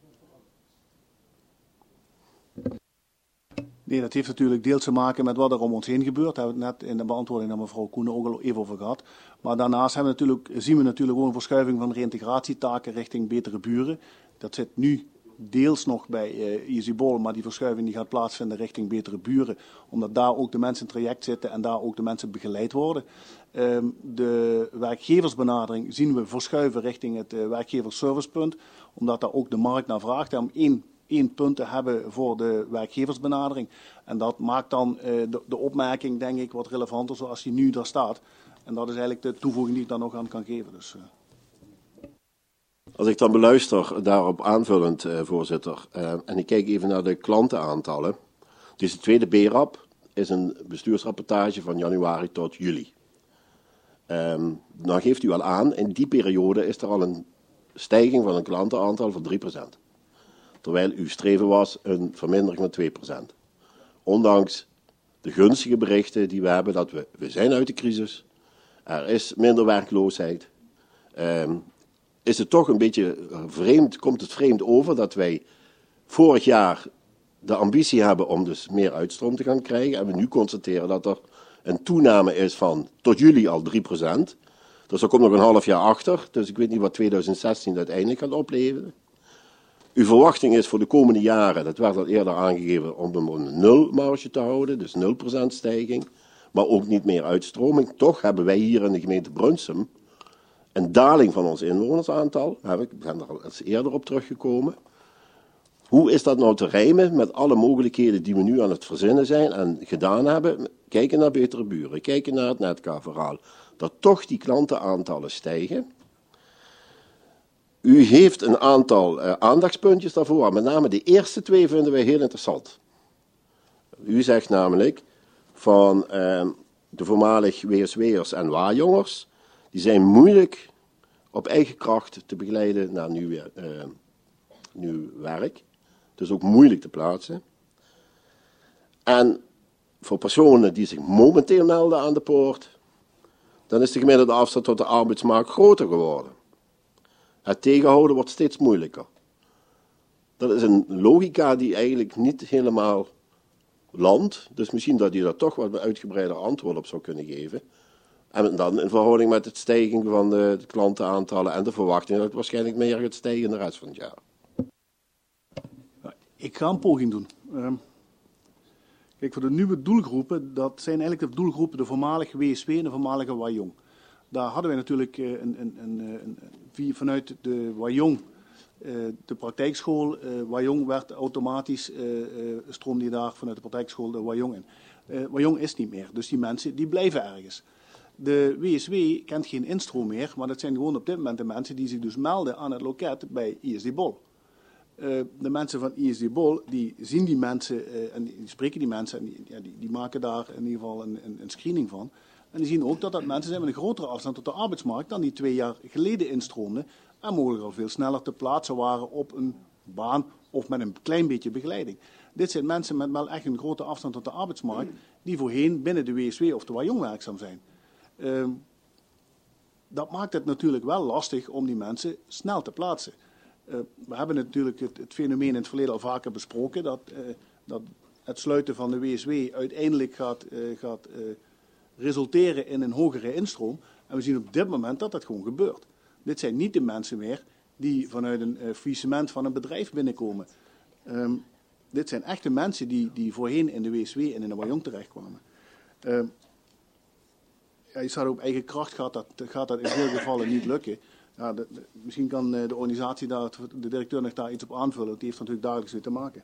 Nee, dat heeft natuurlijk deels te maken met wat er om ons heen gebeurt. Daar hebben we het net in de beantwoording naar mevrouw Koenen ook al even over gehad. Maar daarnaast hebben we natuurlijk, zien we natuurlijk ook een verschuiving van reïntegratietaken richting betere buren. Dat zit nu deels nog bij uh, I S D Bol, maar die verschuiving die gaat plaatsvinden richting betere buren. Omdat daar ook de mensen in het traject zitten en daar ook de mensen begeleid worden. Um, de werkgeversbenadering zien we verschuiven richting het uh, werkgeversservicepunt. Omdat daar ook de markt naar vraagt. Om één één punt te hebben voor de werkgeversbenadering. En dat maakt dan uh, de, de opmerking, denk ik, wat relevanter zoals die nu daar staat. En dat is eigenlijk de toevoeging die ik daar nog aan kan geven. Dus, uh. Als ik dan beluister, daarop aanvullend, uh, voorzitter, uh, en ik kijk even naar de klantenaantallen. Deze tweede B R A P is een bestuursrapportage van januari tot juli. Um, dan geeft u al aan, in die periode is er al een stijging van een klantenaantal van drie procent. Terwijl uw streven was een vermindering van twee procent. Ondanks de gunstige berichten die we hebben dat we, we zijn uit de crisis, er is minder werkloosheid, um, is het toch een beetje vreemd, komt het vreemd over dat wij vorig jaar de ambitie hebben om dus meer uitstroom te gaan krijgen en we nu constateren dat er een toename is van tot juli al drie procent. Dus er komt nog een half jaar achter, dus ik weet niet wat tweeduizend zestien uiteindelijk gaat opleveren. Uw verwachting is voor de komende jaren, dat werd al eerder aangegeven, om hem een nul marge te houden, dus nul procent stijging, maar ook niet meer uitstroming. Toch hebben wij hier in de gemeente Brunsum een daling van ons inwonersaantal. Ik ben er al eens eerder op teruggekomen. Hoe is dat nou te rijmen met alle mogelijkheden die we nu aan het verzinnen zijn en gedaan hebben? Kijken naar betere buren, kijken naar het netkaarverhaal. Dat toch die klantenaantallen stijgen. U heeft een aantal uh, aandachtspuntjes daarvoor. Met name de eerste twee vinden wij heel interessant. U zegt namelijk van uh, de voormalig W S W'ers en WA-jongers, die zijn moeilijk op eigen kracht te begeleiden naar nieuw, uh, nieuw werk. Dus ook moeilijk te plaatsen. En voor personen die zich momenteel melden aan de poort, dan is de gemiddelde afstand tot de arbeidsmarkt groter geworden. Het tegenhouden wordt steeds moeilijker. Dat is een logica die eigenlijk niet helemaal landt. Dus misschien dat u daar toch wat uitgebreider antwoord op zou kunnen geven. En dan in verhouding met het stijging van de, de klantenaantallen en de verwachting dat het waarschijnlijk meer gaat stijgen in de rest van het jaar. Ik ga een poging doen. Uh, kijk, voor de nieuwe doelgroepen, dat zijn eigenlijk de doelgroepen de voormalige W S W en de voormalige WA-jong. Daar hadden wij natuurlijk uh, een, een, een, een, een, vanuit de WA-jong, uh, de praktijkschool, uh, WA-jong werd automatisch, uh, uh, stroomde die daar vanuit de praktijkschool de WA-jong in. Uh, WA-jong is niet meer, dus die mensen die blijven ergens. De W S W kent geen instroom meer, maar dat zijn gewoon op dit moment de mensen die zich dus melden aan het loket bij I S D Bol. Uh, de mensen van I S D Bol, die zien die mensen uh, en die, die spreken die mensen en die, ja, die, die maken daar in ieder geval een, een, een screening van. En die zien ook dat dat mensen zijn met een grotere afstand tot de arbeidsmarkt dan die twee jaar geleden instroomden en mogelijk al veel sneller te plaatsen waren op een baan of met een klein beetje begeleiding. Dit zijn mensen met wel echt een grote afstand tot de arbeidsmarkt, die voorheen binnen de W S W of de Wajong werkzaam zijn. Uh, dat maakt het natuurlijk wel lastig om die mensen snel te plaatsen. Uh, we hebben natuurlijk het, het fenomeen in het verleden al vaker besproken, dat, uh, dat het sluiten van de W S W uiteindelijk gaat, uh, gaat uh, resulteren in een hogere instroom. En we zien op dit moment dat dat gewoon gebeurt. Dit zijn niet de mensen meer die vanuit een uh, faillissement van een bedrijf binnenkomen. Um, dit zijn echte mensen die, die voorheen in de W S W en in de Wajong terechtkwamen. Um, ja, je zou op eigen kracht gaat dat, gaat dat in veel gevallen niet lukken. Ja, de, de, misschien kan uh, de organisatie daar, de directeur nog daar iets op aanvullen. Die heeft natuurlijk dagelijks mee te maken.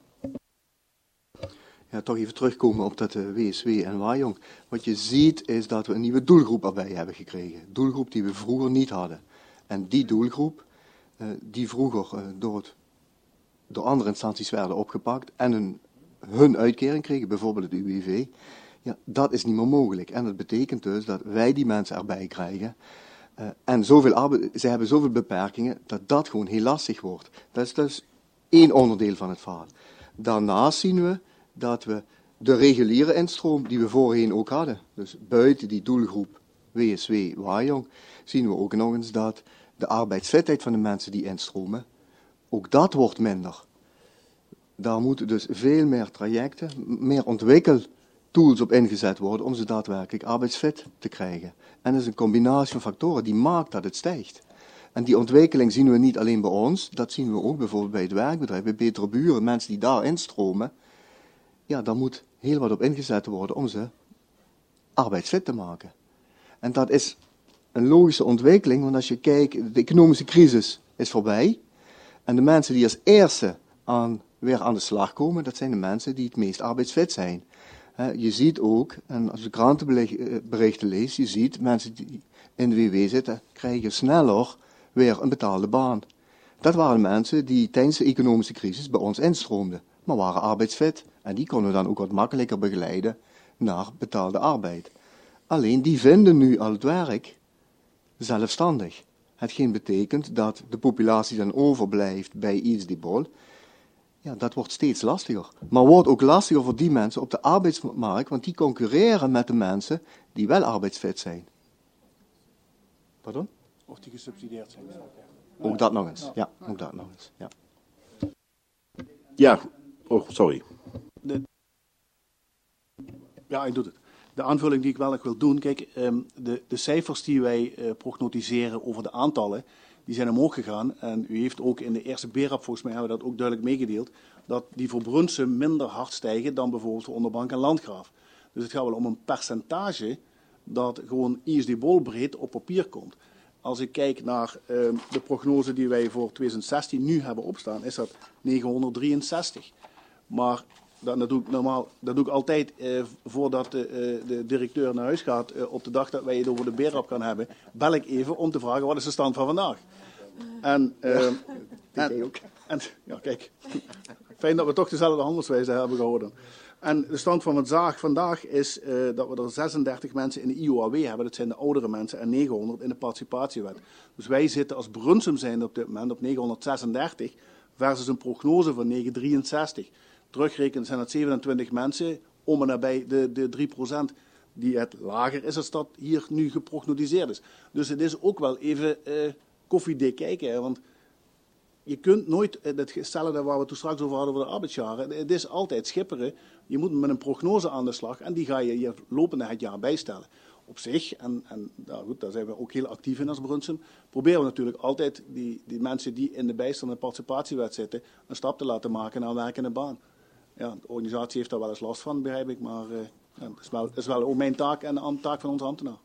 Ja, toch even terugkomen op dat uh, W S W en Wajong. Wat je ziet is dat we een nieuwe doelgroep erbij hebben gekregen. Doelgroep die we vroeger niet hadden. En die doelgroep, uh, die vroeger uh, door, het, door andere instanties werden opgepakt en een, hun uitkering kregen, bijvoorbeeld het U W V, ja, dat is niet meer mogelijk. En dat betekent dus dat wij die mensen erbij krijgen. Uh, en zoveel arbeid, ze hebben zoveel beperkingen dat dat gewoon heel lastig wordt. Dat is dus één onderdeel van het verhaal. Daarnaast zien we dat we de reguliere instroom die we voorheen ook hadden, dus buiten die doelgroep W S W, Wajong, zien we ook nog eens dat de arbeidsfitheid van de mensen die instromen, ook dat wordt minder. Daar moeten dus veel meer trajecten, meer ontwikkeltools op ingezet worden om ze daadwerkelijk arbeidsfit te krijgen. En dat is een combinatie van factoren die maakt dat het stijgt. En die ontwikkeling zien we niet alleen bij ons, dat zien we ook bijvoorbeeld bij het werkbedrijf, bij Betere Buren, mensen die daar instromen. Ja, daar moet heel wat op ingezet worden om ze arbeidsfit te maken. En dat is een logische ontwikkeling, want als je kijkt, de economische crisis is voorbij. En de mensen die als eerste aan, weer aan de slag komen, dat zijn de mensen die het meest arbeidsfit zijn. Je ziet ook, en als je krantenberichten leest, je ziet mensen die in de W W zitten, krijgen sneller weer een betaalde baan. Dat waren mensen die tijdens de economische crisis bij ons instroomden, maar waren arbeidsfit. En die konden we dan ook wat makkelijker begeleiden naar betaalde arbeid. Alleen die vinden nu al het werk zelfstandig. Hetgeen betekent dat de populatie dan overblijft bij I S D B O L. Ja, dat wordt steeds lastiger. Maar wordt ook lastiger voor die mensen op de arbeidsmarkt, want die concurreren met de mensen die wel arbeidsfit zijn. Pardon? Of die gesubsidieerd zijn. Ook dat nog eens. Ja, ook dat nog eens. Ja. Ja, oh, sorry. De, ja, ik doe het. De aanvulling die ik wel nog wil doen. Kijk, um, de, de cijfers die wij uh, prognosticeren over de aantallen, die zijn omhoog gegaan. En u heeft ook in de eerste B E R A P, volgens mij hebben we dat ook duidelijk meegedeeld, dat die voor Brunsum minder hard stijgen dan bijvoorbeeld voor Onderbank en Landgraaf. Dus het gaat wel om een percentage dat gewoon I S D B O L breed op papier komt. Als ik kijk naar uh, de prognose die wij voor twintig zestien nu hebben opstaan, is dat negenhonderddrieënzestig. Maar dat, dat doe ik normaal, dat doe ik altijd uh, voordat de, uh, de directeur naar huis gaat. Uh, op de dag dat wij het over de B E R A P gaan hebben, bel ik even om te vragen wat is de stand van vandaag. En, uh, ja, en, en ja, kijk, fijn dat we toch dezelfde handelswijze hebben gehouden. En de stand van vandaag, vandaag is uh, dat we er zesendertig mensen in de I O A W hebben. Dat zijn de oudere mensen en negenhonderd in de participatiewet. Dus wij zitten als Brunsum zijn op dit moment op negenhonderdzesendertig versus een prognose van negenhonderddrieënzestig. Terugrekenen zijn het zevenentwintig mensen om en nabij de, de drie procent die het lager is als dat hier nu geprognosticeerd is. Dus het is ook wel even uh, koffiedik kijken, hè, want je kunt nooit, dat hetzelfde waar we het toen straks over hadden over de arbeidsjaren, het is altijd schipperen. Je moet met een prognose aan de slag en die ga je je lopende het jaar bijstellen. Op zich, en, en nou goed, daar zijn we ook heel actief in als Brunsum, proberen we natuurlijk altijd die, die mensen die in de bijstand en participatiewet zitten, een stap te laten maken naar een werkende baan. Ja, de organisatie heeft daar wel eens last van, begrijp ik, maar uh, ja, dat, is wel, dat is wel ook mijn taak en de taak van onze ambtenaar.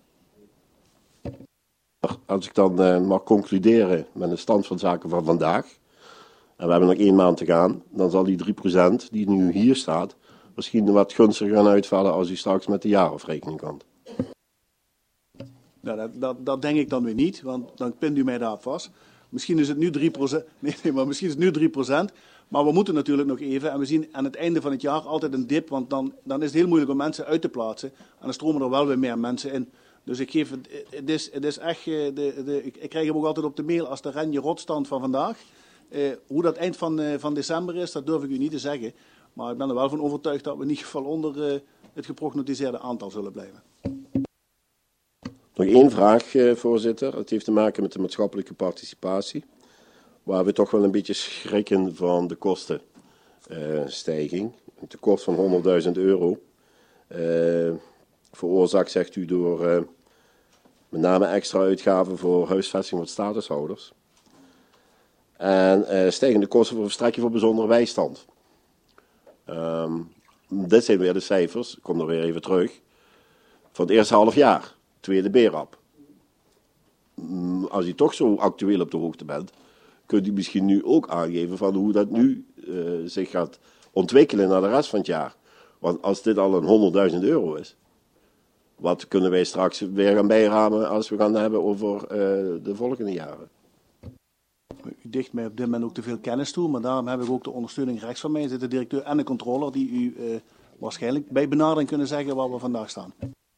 Als ik dan uh, mag concluderen met de stand van zaken van vandaag, en we hebben nog één maand te gaan, dan zal die drie procent die nu hier staat, misschien wat gunstiger gaan uitvallen als u straks met de jaarafrekening komt. Nou, dat, dat, dat denk ik dan weer niet, want dan pint u mij daar vast. Misschien is het nu drie procent, nee, nee, maar misschien is het nu drie procent, maar we moeten natuurlijk nog even, en we zien aan het einde van het jaar altijd een dip, want dan, dan is het heel moeilijk om mensen uit te plaatsen, en dan stromen er wel weer meer mensen in. Dus ik geef het, het is, het is echt, de, de, ik, ik krijg hem ook altijd op de mail als de Renje Rotstand van vandaag. Uh, hoe dat eind van, uh, van december is, dat durf ik u niet te zeggen. Maar ik ben er wel van overtuigd dat we in ieder geval onder uh, het geprognosticeerde aantal zullen blijven. Nog één vraag, uh, voorzitter. Het heeft te maken met de maatschappelijke participatie. Waar we toch wel een beetje schrikken van de kostenstijging. Uh, een tekort van honderdduizend euro. Uh, veroorzaakt, zegt u, door uh, met name extra uitgaven voor huisvesting van statushouders. En uh, stijgende kosten voor verstrekking voor bijzondere bijstand. Um, dit zijn weer de cijfers, ik kom er weer even terug, van het eerste half jaar, tweede B R A P. Um, als u toch zo actueel op de hoogte bent, kunt u misschien nu ook aangeven van hoe dat nu uh, zich gaat ontwikkelen naar de rest van het jaar. Want als dit al een honderdduizend euro is, wat kunnen wij straks weer gaan bijramen als we gaan hebben over uh, de volgende jaren? U dicht mij op dit moment ook te veel kennis toe, maar daarom heb ik ook de ondersteuning rechts van mij. Zit de directeur en de controller die u uh, waarschijnlijk bij benadering kunnen zeggen waar we vandaag staan.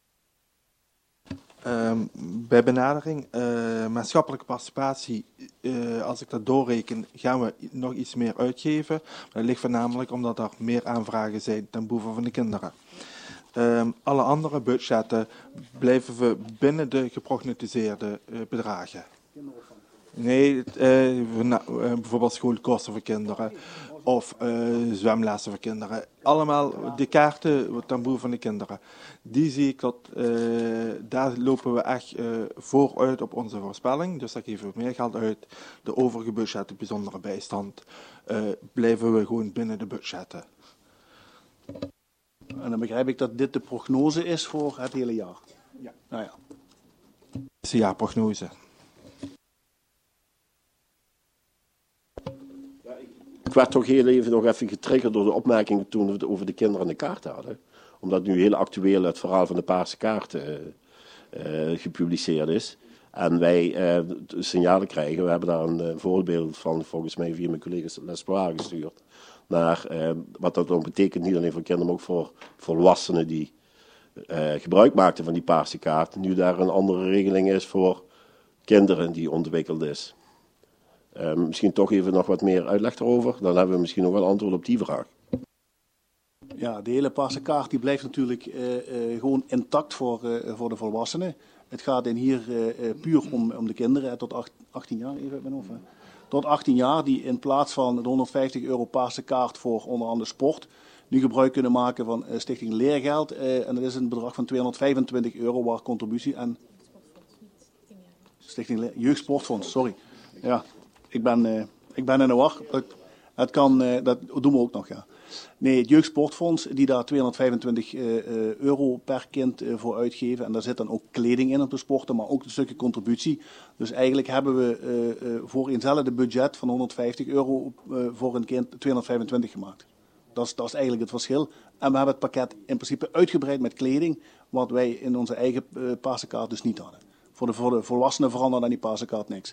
Um, bij benadering, uh, maatschappelijke participatie, uh, als ik dat doorreken, gaan we nog iets meer uitgeven. Dat ligt voornamelijk omdat er meer aanvragen zijn ten behoeve van de kinderen. Um, alle andere budgetten blijven we binnen de geprognosticeerde uh, bedragen. Nee, uh, na, uh, bijvoorbeeld schoolkosten voor kinderen of uh, zwemlessen voor kinderen. Allemaal de kaarten ten behoeve van de kinderen. Die zie ik dat, uh, daar lopen we echt uh, vooruit op onze voorspelling. Dus daar geven we meer geld uit. De overige budgetten, bijzondere bijstand, uh, blijven we gewoon binnen de budgetten. En dan begrijp ik dat dit de prognose is voor het hele jaar. Ja. Nou ja. Het is een jaarprognose. Ik werd toch heel even nog even getriggerd door de opmerking toen we het over de kinderen aan de kaart hadden. Omdat nu heel actueel het verhaal van de Paarse Kaart uh, uh, gepubliceerd is. En wij uh, signalen krijgen, we hebben daar een uh, voorbeeld van, volgens mij via mijn collega's L'Espoir gestuurd. Naar uh, wat dat dan betekent, niet alleen voor kinderen, maar ook voor volwassenen die uh, gebruik maakten van die Paarse Kaart. Nu daar een andere regeling is voor kinderen die ontwikkeld is. Uh, misschien toch even nog wat meer uitleg erover. Dan hebben we misschien nog wel antwoord op die vraag. Ja, de hele Paarse Kaart die blijft natuurlijk uh, uh, gewoon intact voor, uh, voor de volwassenen. Het gaat in hier uh, uh, puur om, om de kinderen tot achttien jaar, even uit mijn hoofd. Hè. Tot achttien jaar die in plaats van de honderdvijftig euro Paarse Kaart voor onder andere sport nu gebruik kunnen maken van uh, Stichting Leergeld. Uh, en dat is een bedrag van tweehonderdvijfentwintig euro waar contributie en Stichting Le- Jeugdsportfonds, sorry. Ja. Ik ben, uh, ik ben in de war. Het, het kan, uh, dat doen we ook nog, ja. Nee, het Jeugdsportfonds, die daar tweehonderdvijfentwintig uh, uh, euro per kind uh, voor uitgeven. En daar zit dan ook kleding in om te sporten, maar ook een stukje contributie. Dus eigenlijk hebben we uh, uh, voor eenzelfde budget van honderdvijftig euro uh, voor een kind tweehonderdvijfentwintig gemaakt. Dat is, dat is eigenlijk het verschil. En we hebben het pakket in principe uitgebreid met kleding, wat wij in onze eigen uh, Paarse Kaart dus niet hadden. Voor de, voor de volwassenen verandert aan die Paarse Kaart niks.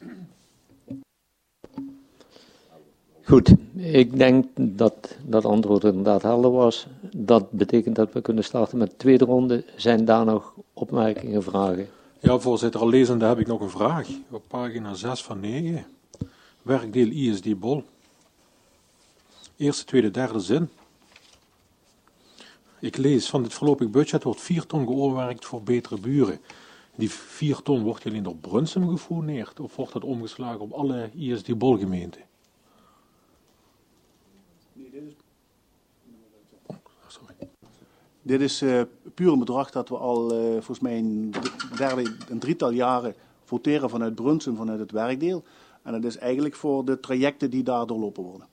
Goed, ik denk dat dat antwoord inderdaad helder was. Dat betekent dat we kunnen starten met de tweede ronde. Zijn daar nog opmerkingen, vragen? Ja, voorzitter, al lezende heb ik nog een vraag. Op pagina zes van negen. Werkdeel I S D Bol. Eerste, tweede, derde zin. Ik lees, van dit voorlopig budget wordt vier ton geoormerkt voor betere buren. Die vier ton wordt alleen door Brunsum gefourneerd of wordt dat omgeslagen op alle I S D Bol gemeenten? Dit is uh, puur een bedrag dat we al uh, volgens mij een, derde, een drietal jaren voteren vanuit Brunsum, vanuit het werkdeel. En dat is eigenlijk voor de trajecten die daar doorlopen worden.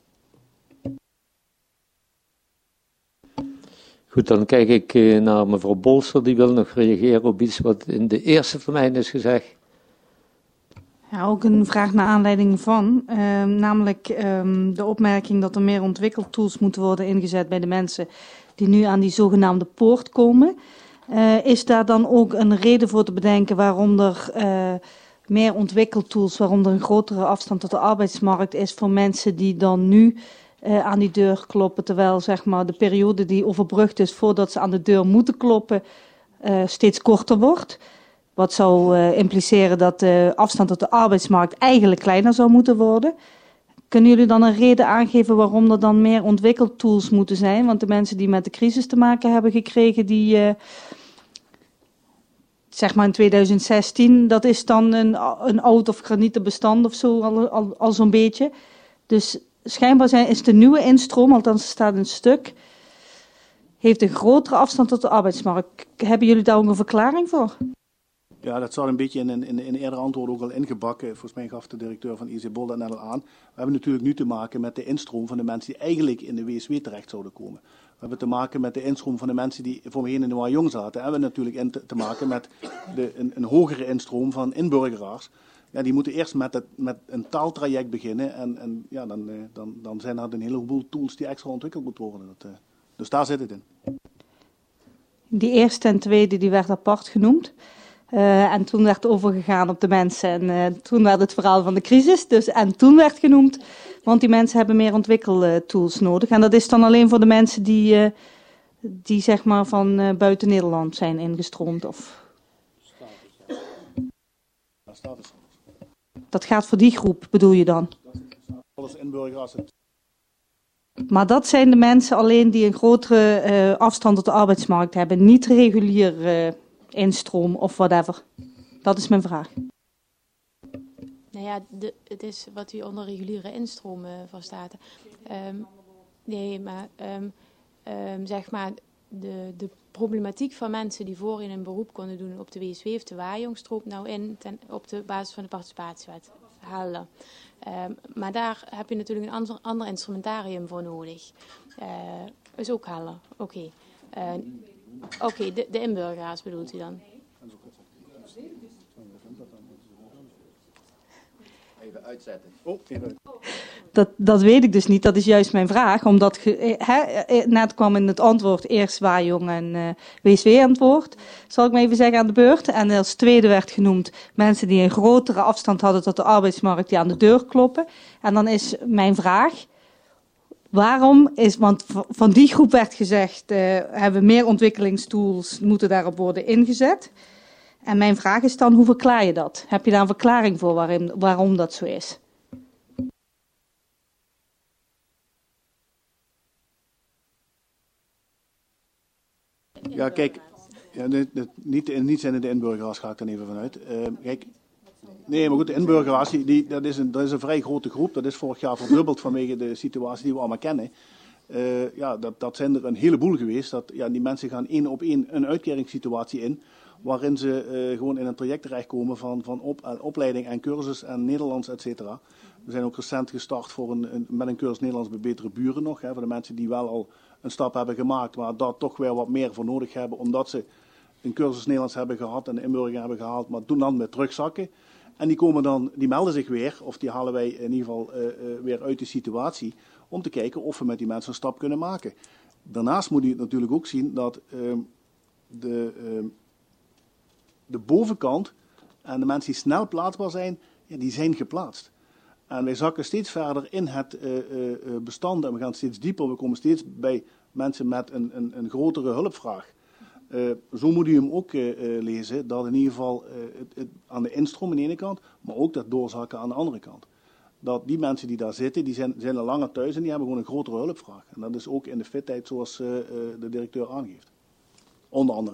Goed, dan kijk ik uh, naar mevrouw Bolster. Die wil nog reageren op iets wat in de eerste termijn is gezegd. Ja, ook een vraag naar aanleiding van, uh, namelijk um, de opmerking dat er meer ontwikkeltools moeten worden ingezet bij de mensen die nu aan die zogenaamde poort komen. Uh, is daar dan ook een reden voor te bedenken waarom er uh, meer ontwikkeltools, waarom er een grotere afstand tot de arbeidsmarkt is voor mensen die dan nu uh, aan die deur kloppen, terwijl zeg maar de periode die overbrugd is voordat ze aan de deur moeten kloppen uh, steeds korter wordt? Wat zou uh, impliceren dat de afstand tot de arbeidsmarkt eigenlijk kleiner zou moeten worden. Kunnen jullie dan een reden aangeven waarom er dan meer ontwikkeltools moeten zijn? Want de mensen die met de crisis te maken hebben gekregen, die uh, zeg maar in twintig zestien, dat is dan een, een oud of granieten bestand of zo, al, al, al zo'n beetje. Dus schijnbaar zijn, is de nieuwe instroom, althans er staat een stuk, heeft een grotere afstand tot de arbeidsmarkt. Hebben jullie daar ook een verklaring voor? Ja, dat zat een beetje in een in, in eerder antwoord ook al ingebakken. Volgens mij gaf de directeur van I C Bol dat net al aan. We hebben natuurlijk nu te maken met de instroom van de mensen die eigenlijk in de W S W terecht zouden komen. We hebben te maken met de instroom van de mensen die voorheen in de Waar Jong zaten. En we hebben natuurlijk in te, te maken met de, een, een hogere instroom van inburgeraars. Ja, die moeten eerst met, het, met een taaltraject beginnen. En, en ja, dan, dan, dan zijn er een heleboel tools die extra ontwikkeld moeten worden. Dat, dus daar zit het in. Die eerste en tweede die werd apart genoemd. Uh, en toen werd overgegaan op de mensen. En uh, toen werd het verhaal van de crisis. Dus, en toen werd genoemd, want die mensen hebben meer ontwikkeltools nodig. En dat is dan alleen voor de mensen die, uh, die zeg maar van uh, buiten Nederland zijn ingestroomd. Of... Dat gaat voor die groep, bedoel je dan? Alles inburgeraars. Maar dat zijn de mensen alleen die een grotere uh, afstand tot de arbeidsmarkt hebben. Niet regulier uh, instroom of whatever. Dat is mijn vraag. Nou ja, de, het is wat u onder reguliere instroom uh, verstaat. Um, nee, maar um, um, zeg maar de, de problematiek van mensen die voorheen een beroep konden doen op de W S W of de Waar-Jong stroomt nou in ten, op de basis van de participatiewet. Halen. Um, maar daar heb je natuurlijk een ander, ander instrumentarium voor nodig. Uh, is ook halen. Oké. Okay. Uh, Oké, okay, de, de inburgeraars bedoelt u dan? Even uitzetten. Oh, even. Dat, dat weet ik dus niet, dat is juist mijn vraag. Omdat ge, he, net kwam in het antwoord eerst Waar-Jong en uh, W S W-antwoord, zal ik maar even zeggen, aan de beurt. En als tweede werd genoemd mensen die een grotere afstand hadden tot de arbeidsmarkt, die aan de deur kloppen. En dan is mijn vraag, waarom is, want van die groep werd gezegd, uh, hebben meer ontwikkelingstools, moeten daarop worden ingezet. En mijn vraag is dan, hoe verklaar je dat? Heb je daar een verklaring voor waarom, waarom dat zo is? Ja, kijk, ja, de, de, niet, niet zijn de inburgeraars, ga ik dan even vanuit. Uh, kijk, nee, maar goed, de inburgeraars, die, dat, is een, dat is een vrij grote groep. Dat is vorig jaar verdubbeld vanwege de situatie die we allemaal kennen. Uh, ja, dat, dat zijn er een heleboel geweest. Dat, ja, die mensen gaan één op één een uitkeringssituatie in, waarin ze uh, gewoon in een traject terechtkomen van, van op, opleiding en cursus en Nederlands, et cetera. We zijn ook recent gestart voor een, een, met een cursus Nederlands bij Betere Buren nog. Hè, voor de mensen die wel al een stap hebben gemaakt, maar daar toch weer wat meer voor nodig hebben, omdat ze een cursus Nederlands hebben gehad en een inburgering hebben gehaald, maar doen dan met terugzakken. En die, komen dan, die melden zich weer, of die halen wij in ieder geval uh, uh, weer uit de situatie, om te kijken of we met die mensen een stap kunnen maken. Daarnaast moet u natuurlijk ook zien dat uh, de, uh, de bovenkant en de mensen die snel plaatsbaar zijn, ja, die zijn geplaatst. En wij zakken steeds verder in het uh, uh, bestand en we gaan steeds dieper. We komen steeds bij mensen met een, een, een grotere hulpvraag. Uh, zo moet u hem ook uh, uh, lezen, dat in ieder geval uh, het, het, aan de instroom aan de ene kant, maar ook dat doorzakken aan de andere kant. Dat die mensen die daar zitten, die zijn, zijn al langer thuis en die hebben gewoon een grotere hulpvraag. En dat is ook in de fitheid zoals uh, uh, de directeur aangeeft. Onder andere.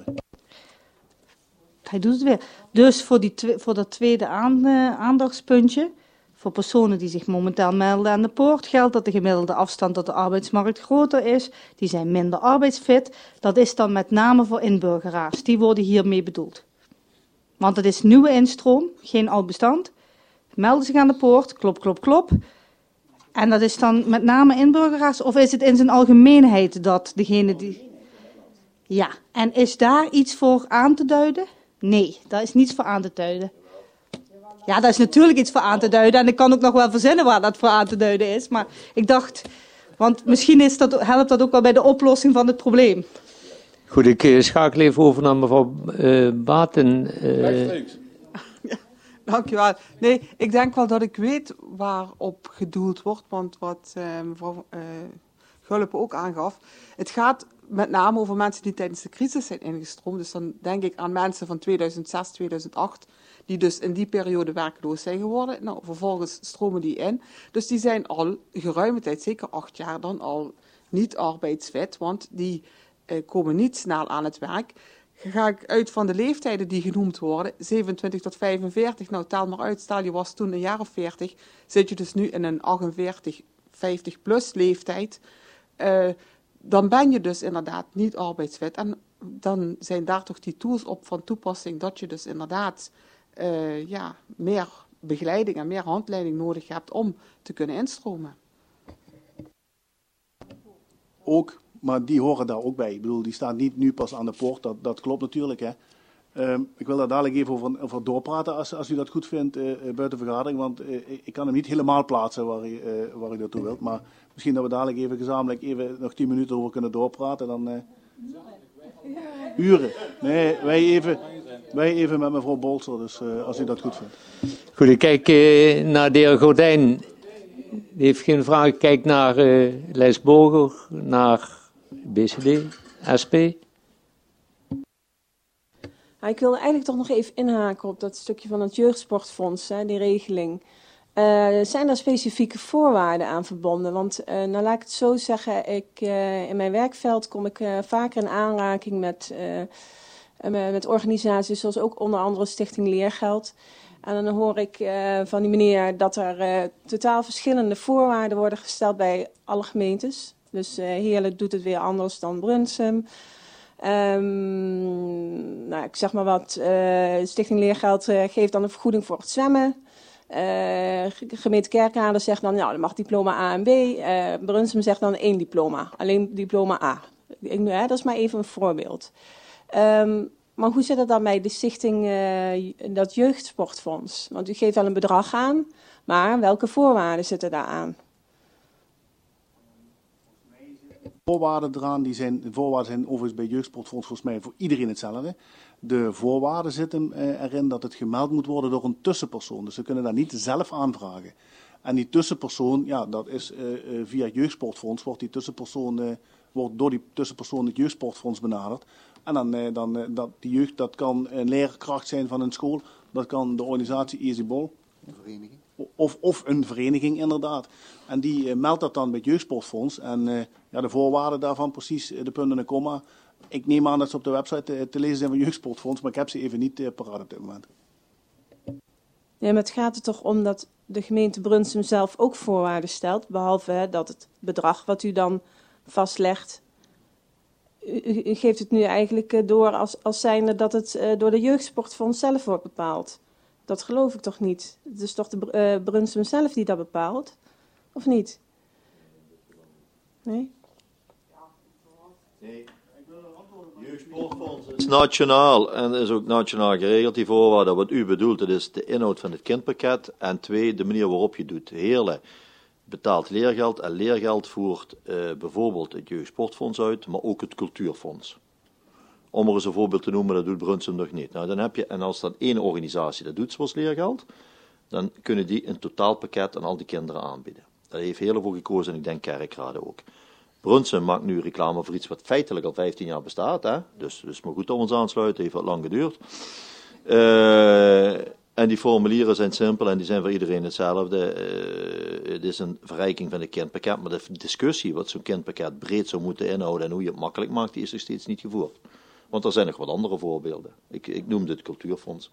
Hij doet het weer. Dus voor, die twe- voor dat tweede aan, uh, aandachtspuntje, voor personen die zich momenteel melden aan de poort, geldt dat de gemiddelde afstand tot de arbeidsmarkt groter is. Die zijn minder arbeidsfit. Dat is dan met name voor inburgeraars. Die worden hiermee bedoeld. Want het is nieuwe instroom, geen oud bestand. Melden zich aan de poort, klop, klop, klop. En dat is dan met name inburgeraars? Of is het in zijn algemeenheid dat degene die... Ja, en is daar iets voor aan te duiden? Nee, daar is niets voor aan te duiden. Ja, daar is natuurlijk iets voor aan te duiden. En ik kan ook nog wel verzinnen waar dat voor aan te duiden is. Maar ik dacht, want misschien is dat, helpt dat ook wel bij de oplossing van het probleem. Goed, ik uh, schakel even over naar mevrouw uh, Baten. Uh... Ja, dankjewel. Nee, ik denk wel dat ik weet waarop gedoeld wordt. Want wat uh, mevrouw uh, Gulpen ook aangaf. Het gaat met name over mensen die tijdens de crisis zijn ingestroomd. Dus dan denk ik aan mensen van tweeduizend zes, tweeduizend acht, die dus in die periode werkloos zijn geworden. Nou, vervolgens stromen die in. Dus die zijn al geruime tijd, zeker acht jaar, dan al niet arbeidsfit, want die eh, komen niet snel aan het werk. Ga ik uit van de leeftijden die genoemd worden, zevenentwintig tot vijfenveertig, nou tel maar uit, stel je was toen een jaar of veertig, zit je dus nu in een achtenveertig, vijftig plus leeftijd, uh, dan ben je dus inderdaad niet arbeidsfit. En dan zijn daar toch die tools op van toepassing, dat je dus inderdaad uh, ja, meer begeleiding en meer handleiding nodig hebt om te kunnen instromen. Ook, maar die horen daar ook bij. Ik bedoel, die staan niet nu pas aan de poort, dat, dat klopt natuurlijk. Hè. Um, ik wil daar dadelijk even over, over doorpraten als, als u dat goed vindt uh, buiten vergadering, want uh, ik kan hem niet helemaal plaatsen waar u, uh, waar u naartoe wilt. Maar misschien dat we dadelijk even gezamenlijk even nog tien minuten over kunnen doorpraten. Dan, uh... Uren. Nee, wij even, wij even met mevrouw Bolster, dus uh, als u dat goed vindt. Goed, ik kijk uh, naar de heer Gordijn. Die heeft geen vraag. Ik kijk naar uh, Lijs Boger, naar B C D, S P. Ik wilde eigenlijk toch nog even inhaken op dat stukje van het jeugdsportfonds, hè, die regeling. Uh, zijn daar specifieke voorwaarden aan verbonden? Want, uh, nou laat ik het zo zeggen, ik, uh, in mijn werkveld kom ik uh, vaker in aanraking met, uh, met organisaties zoals ook onder andere Stichting Leergeld. En dan hoor ik uh, van die meneer dat er uh, totaal verschillende voorwaarden worden gesteld bij alle gemeentes. Dus uh, Heerlen doet het weer anders dan Brunsum. Um, nou, ik zeg maar wat, uh, Stichting Leergeld uh, geeft dan een vergoeding voor het zwemmen. Uh, gemeente Kerkrade zegt dan, nou, dan mag diploma A en B. Uh, Brunsum zegt dan één diploma, alleen diploma A. Ik, uh, dat is maar even een voorbeeld. Um, maar hoe zit het dan bij de stichting, uh, dat jeugdsportfonds? Want u geeft wel een bedrag aan, maar welke voorwaarden zitten daar aan? Voorwaarden eraan, die zijn, de voorwaarden zijn overigens bij jeugdsportfonds volgens mij voor iedereen hetzelfde. De voorwaarden zitten uh, erin dat het gemeld moet worden door een tussenpersoon. Dus ze kunnen dat niet zelf aanvragen. En die tussenpersoon, ja, dat is uh, uh, via jeugdsportfonds, wordt die tussenpersoon, uh, wordt door die tussenpersoon het jeugdsportfonds benaderd. En dan, uh, dan uh, dat, die jeugd, dat kan een leerkracht zijn van een school, dat kan de organisatie Easy Ball. Een vereniging. Of, of een vereniging inderdaad. En die uh, meldt dat dan bij het jeugdsportfonds. En uh, ja, de voorwaarden daarvan, precies uh, de punten en komma. Ik neem aan dat ze op de website uh, te lezen zijn van jeugdsportfonds, maar ik heb ze even niet uh, paraat op dit moment. Ja, maar het gaat er toch om dat de gemeente Brunsum zelf ook voorwaarden stelt, behalve hè, dat het bedrag wat u dan vastlegt, u, u geeft het nu eigenlijk uh, door als, als zijnde dat het uh, door de jeugdsportfonds zelf wordt bepaald. Dat geloof ik toch niet? Het is toch de uh, Brunsum zelf die dat bepaalt? Of niet? Nee? Nee. Jeugdsportfonds is nationaal en is ook nationaal geregeld, die voorwaarden. Wat u bedoelt, dat is de inhoud van het kindpakket. En twee, de manier waarop je doet. Heerlen betaalt leergeld en leergeld voert uh, bijvoorbeeld het jeugdsportfonds uit, maar ook het cultuurfonds. Om er eens een voorbeeld te noemen, dat doet Brunsum nog niet. Nou, dan heb je, en als dan één organisatie dat doet, zoals leergeld, dan kunnen die een totaalpakket aan al die kinderen aanbieden. Daar heeft Heerlen voor gekozen en ik denk Kerkrade ook. Brunsum maakt nu reclame voor iets wat feitelijk al vijftien jaar bestaat. Hè? Dus, dus maar goed om ons aansluiten, heeft wat lang geduurd. Uh, en die formulieren zijn simpel en die zijn voor iedereen hetzelfde. Uh, het is een verrijking van het kindpakket, maar de discussie wat zo'n kindpakket breed zou moeten inhouden en hoe je het makkelijk maakt, die is nog steeds niet gevoerd. Want er zijn nog wat andere voorbeelden. Ik, ik noemde het cultuurfonds.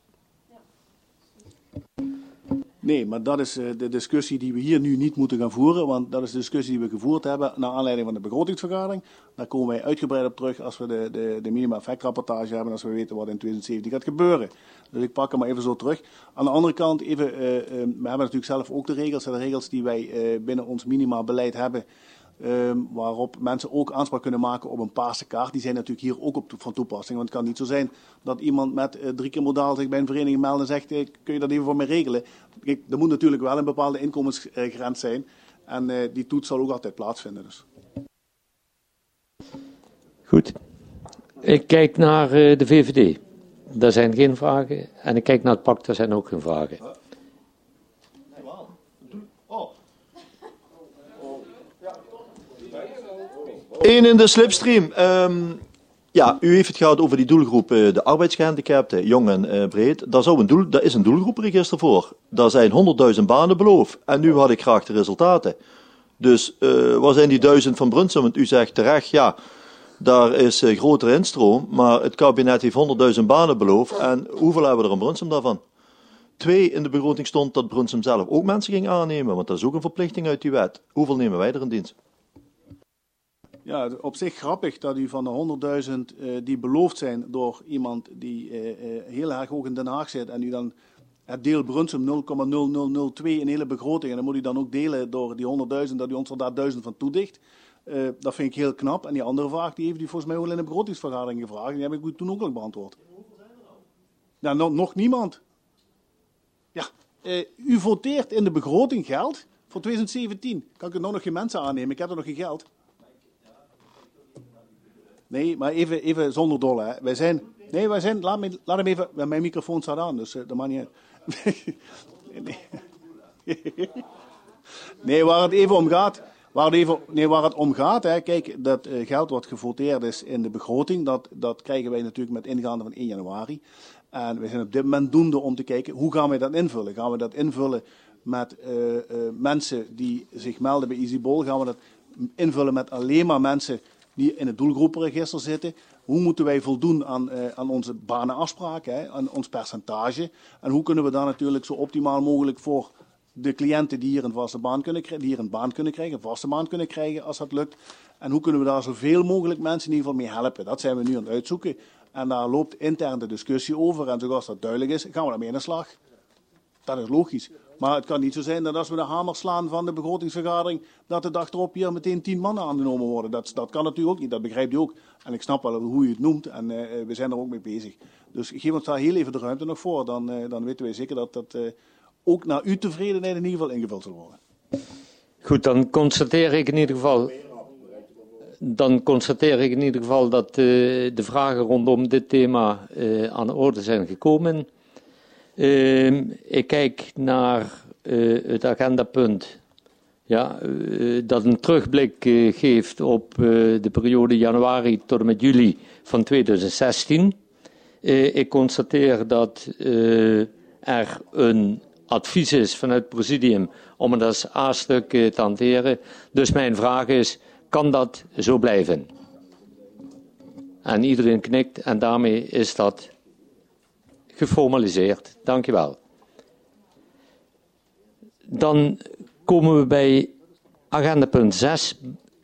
Nee, maar dat is uh, de discussie die we hier nu niet moeten gaan voeren, want dat is de discussie die we gevoerd hebben naar aanleiding van de begrotingsvergadering. Daar komen wij uitgebreid op terug als we de, de, de minima-effectrapportage hebben, als we weten wat in twintig zeventien gaat gebeuren. Dus ik pak hem maar even zo terug. Aan de andere kant, even, uh, uh, we hebben natuurlijk zelf ook de regels, de regels die wij uh, binnen ons minima-beleid hebben, Um, waarop mensen ook aanspraak kunnen maken op een paarse kaart. Die zijn natuurlijk hier ook op to- van toepassing. Want het kan niet zo zijn dat iemand met uh, drie keer modaal zich bij een vereniging meldt en zegt, eh, kun je dat even voor mij regelen? Kijk, er moet natuurlijk wel een bepaalde inkomensgrens zijn. En uh, die toets zal ook altijd plaatsvinden. Dus. Goed. Ik kijk naar uh, de V V D. Daar zijn geen vragen. En ik kijk naar het P A C, daar zijn ook geen vragen. Eén in de slipstream. Um, ja, u heeft het gehad over die doelgroep, uh, de arbeidsgehandicapten, jong en uh, breed. Daar, zou een doel, daar is een doelgroepregister voor. Daar zijn honderdduizend banen beloofd. En nu had ik graag de resultaten. Dus uh, waar zijn die duizend van Brunsum? Want u zegt terecht, ja, daar is uh, grotere instroom. Maar het kabinet heeft honderdduizend banen beloofd. En hoeveel hebben we er in Brunsum daarvan? Twee, in de begroting stond dat Brunsum zelf ook mensen ging aannemen. Want dat is ook een verplichting uit die wet. Hoeveel nemen wij er in dienst? Ja, op zich grappig dat u van de honderdduizend uh, die beloofd zijn door iemand die uh, uh, heel erg hoog in Den Haag zit en u dan het deel Brunsum nul komma nul nul nul twee in hele begroting en dan moet u dan ook delen door die honderdduizend dat u ons er daar duizend van toedicht. Uh, dat vind ik heel knap. En die andere vraag die heeft u volgens mij wel in de begrotingsvergadering gevraagd. Die heb ik u toen ook al beantwoord. Nou, no, nog niemand. Ja, uh, u voteert in de begroting geld voor twintig zeventien. Kan ik er nou nog geen mensen aannemen? Ik heb er nog geen geld. Nee, maar even, even zonder dolle. Hè. Wij zijn, nee, wij zijn, laat, me, laat hem even, mijn microfoon staat aan, dus uh, dat maakt niet uit. nee. nee, waar het even om gaat, waar het, even, nee, waar het om gaat, hè, kijk, dat uh, geld wat gevoteerd is in de begroting, dat, dat krijgen wij natuurlijk met ingaande van één januari. En wij zijn op dit moment doende om te kijken, hoe gaan wij dat invullen? Gaan we dat invullen met uh, uh, mensen die zich melden bij EasyBol? Gaan we dat invullen met alleen maar mensen die in het doelgroepenregister zitten? Hoe moeten wij voldoen aan, uh, aan onze banenafspraken, hè, aan ons percentage? En hoe kunnen we daar natuurlijk zo optimaal mogelijk voor de cliënten die hier een vaste baan kunnen krijgen, die hier een baan kunnen krijgen, een vaste baan kunnen krijgen als dat lukt. En hoe kunnen we daar zoveel mogelijk mensen in ieder geval mee helpen? Dat zijn we nu aan het uitzoeken. En daar loopt intern de discussie over. En zoals dat duidelijk is, gaan we daarmee aan de slag. Dat is logisch. Maar het kan niet zo zijn dat als we de hamer slaan van de begrotingsvergadering, dat de dag erop hier meteen tien mannen aangenomen worden. Dat, dat kan natuurlijk ook niet, dat begrijpt u ook. En ik snap wel hoe u het noemt en uh, we zijn er ook mee bezig. Dus geef ons daar heel even de ruimte nog voor. Dan, uh, dan weten wij zeker dat dat uh, ook naar uw tevredenheid in ieder geval ingevuld zal worden. Goed, dan constateer ik in ieder geval... Dan constateer ik in ieder geval dat uh, de vragen rondom dit thema uh, aan de orde zijn gekomen. Uh, ik kijk naar uh, het agendapunt ja, uh, dat een terugblik uh, geeft op uh, de periode januari tot en met juli van twintig zestien. Uh, ik constateer dat uh, er een advies is vanuit het presidium om het als A-stuk uh, te hanteren. Dus mijn vraag is, kan dat zo blijven? En iedereen knikt en daarmee is dat geformaliseerd. Dank je wel. Dan komen we bij agendapunt zes,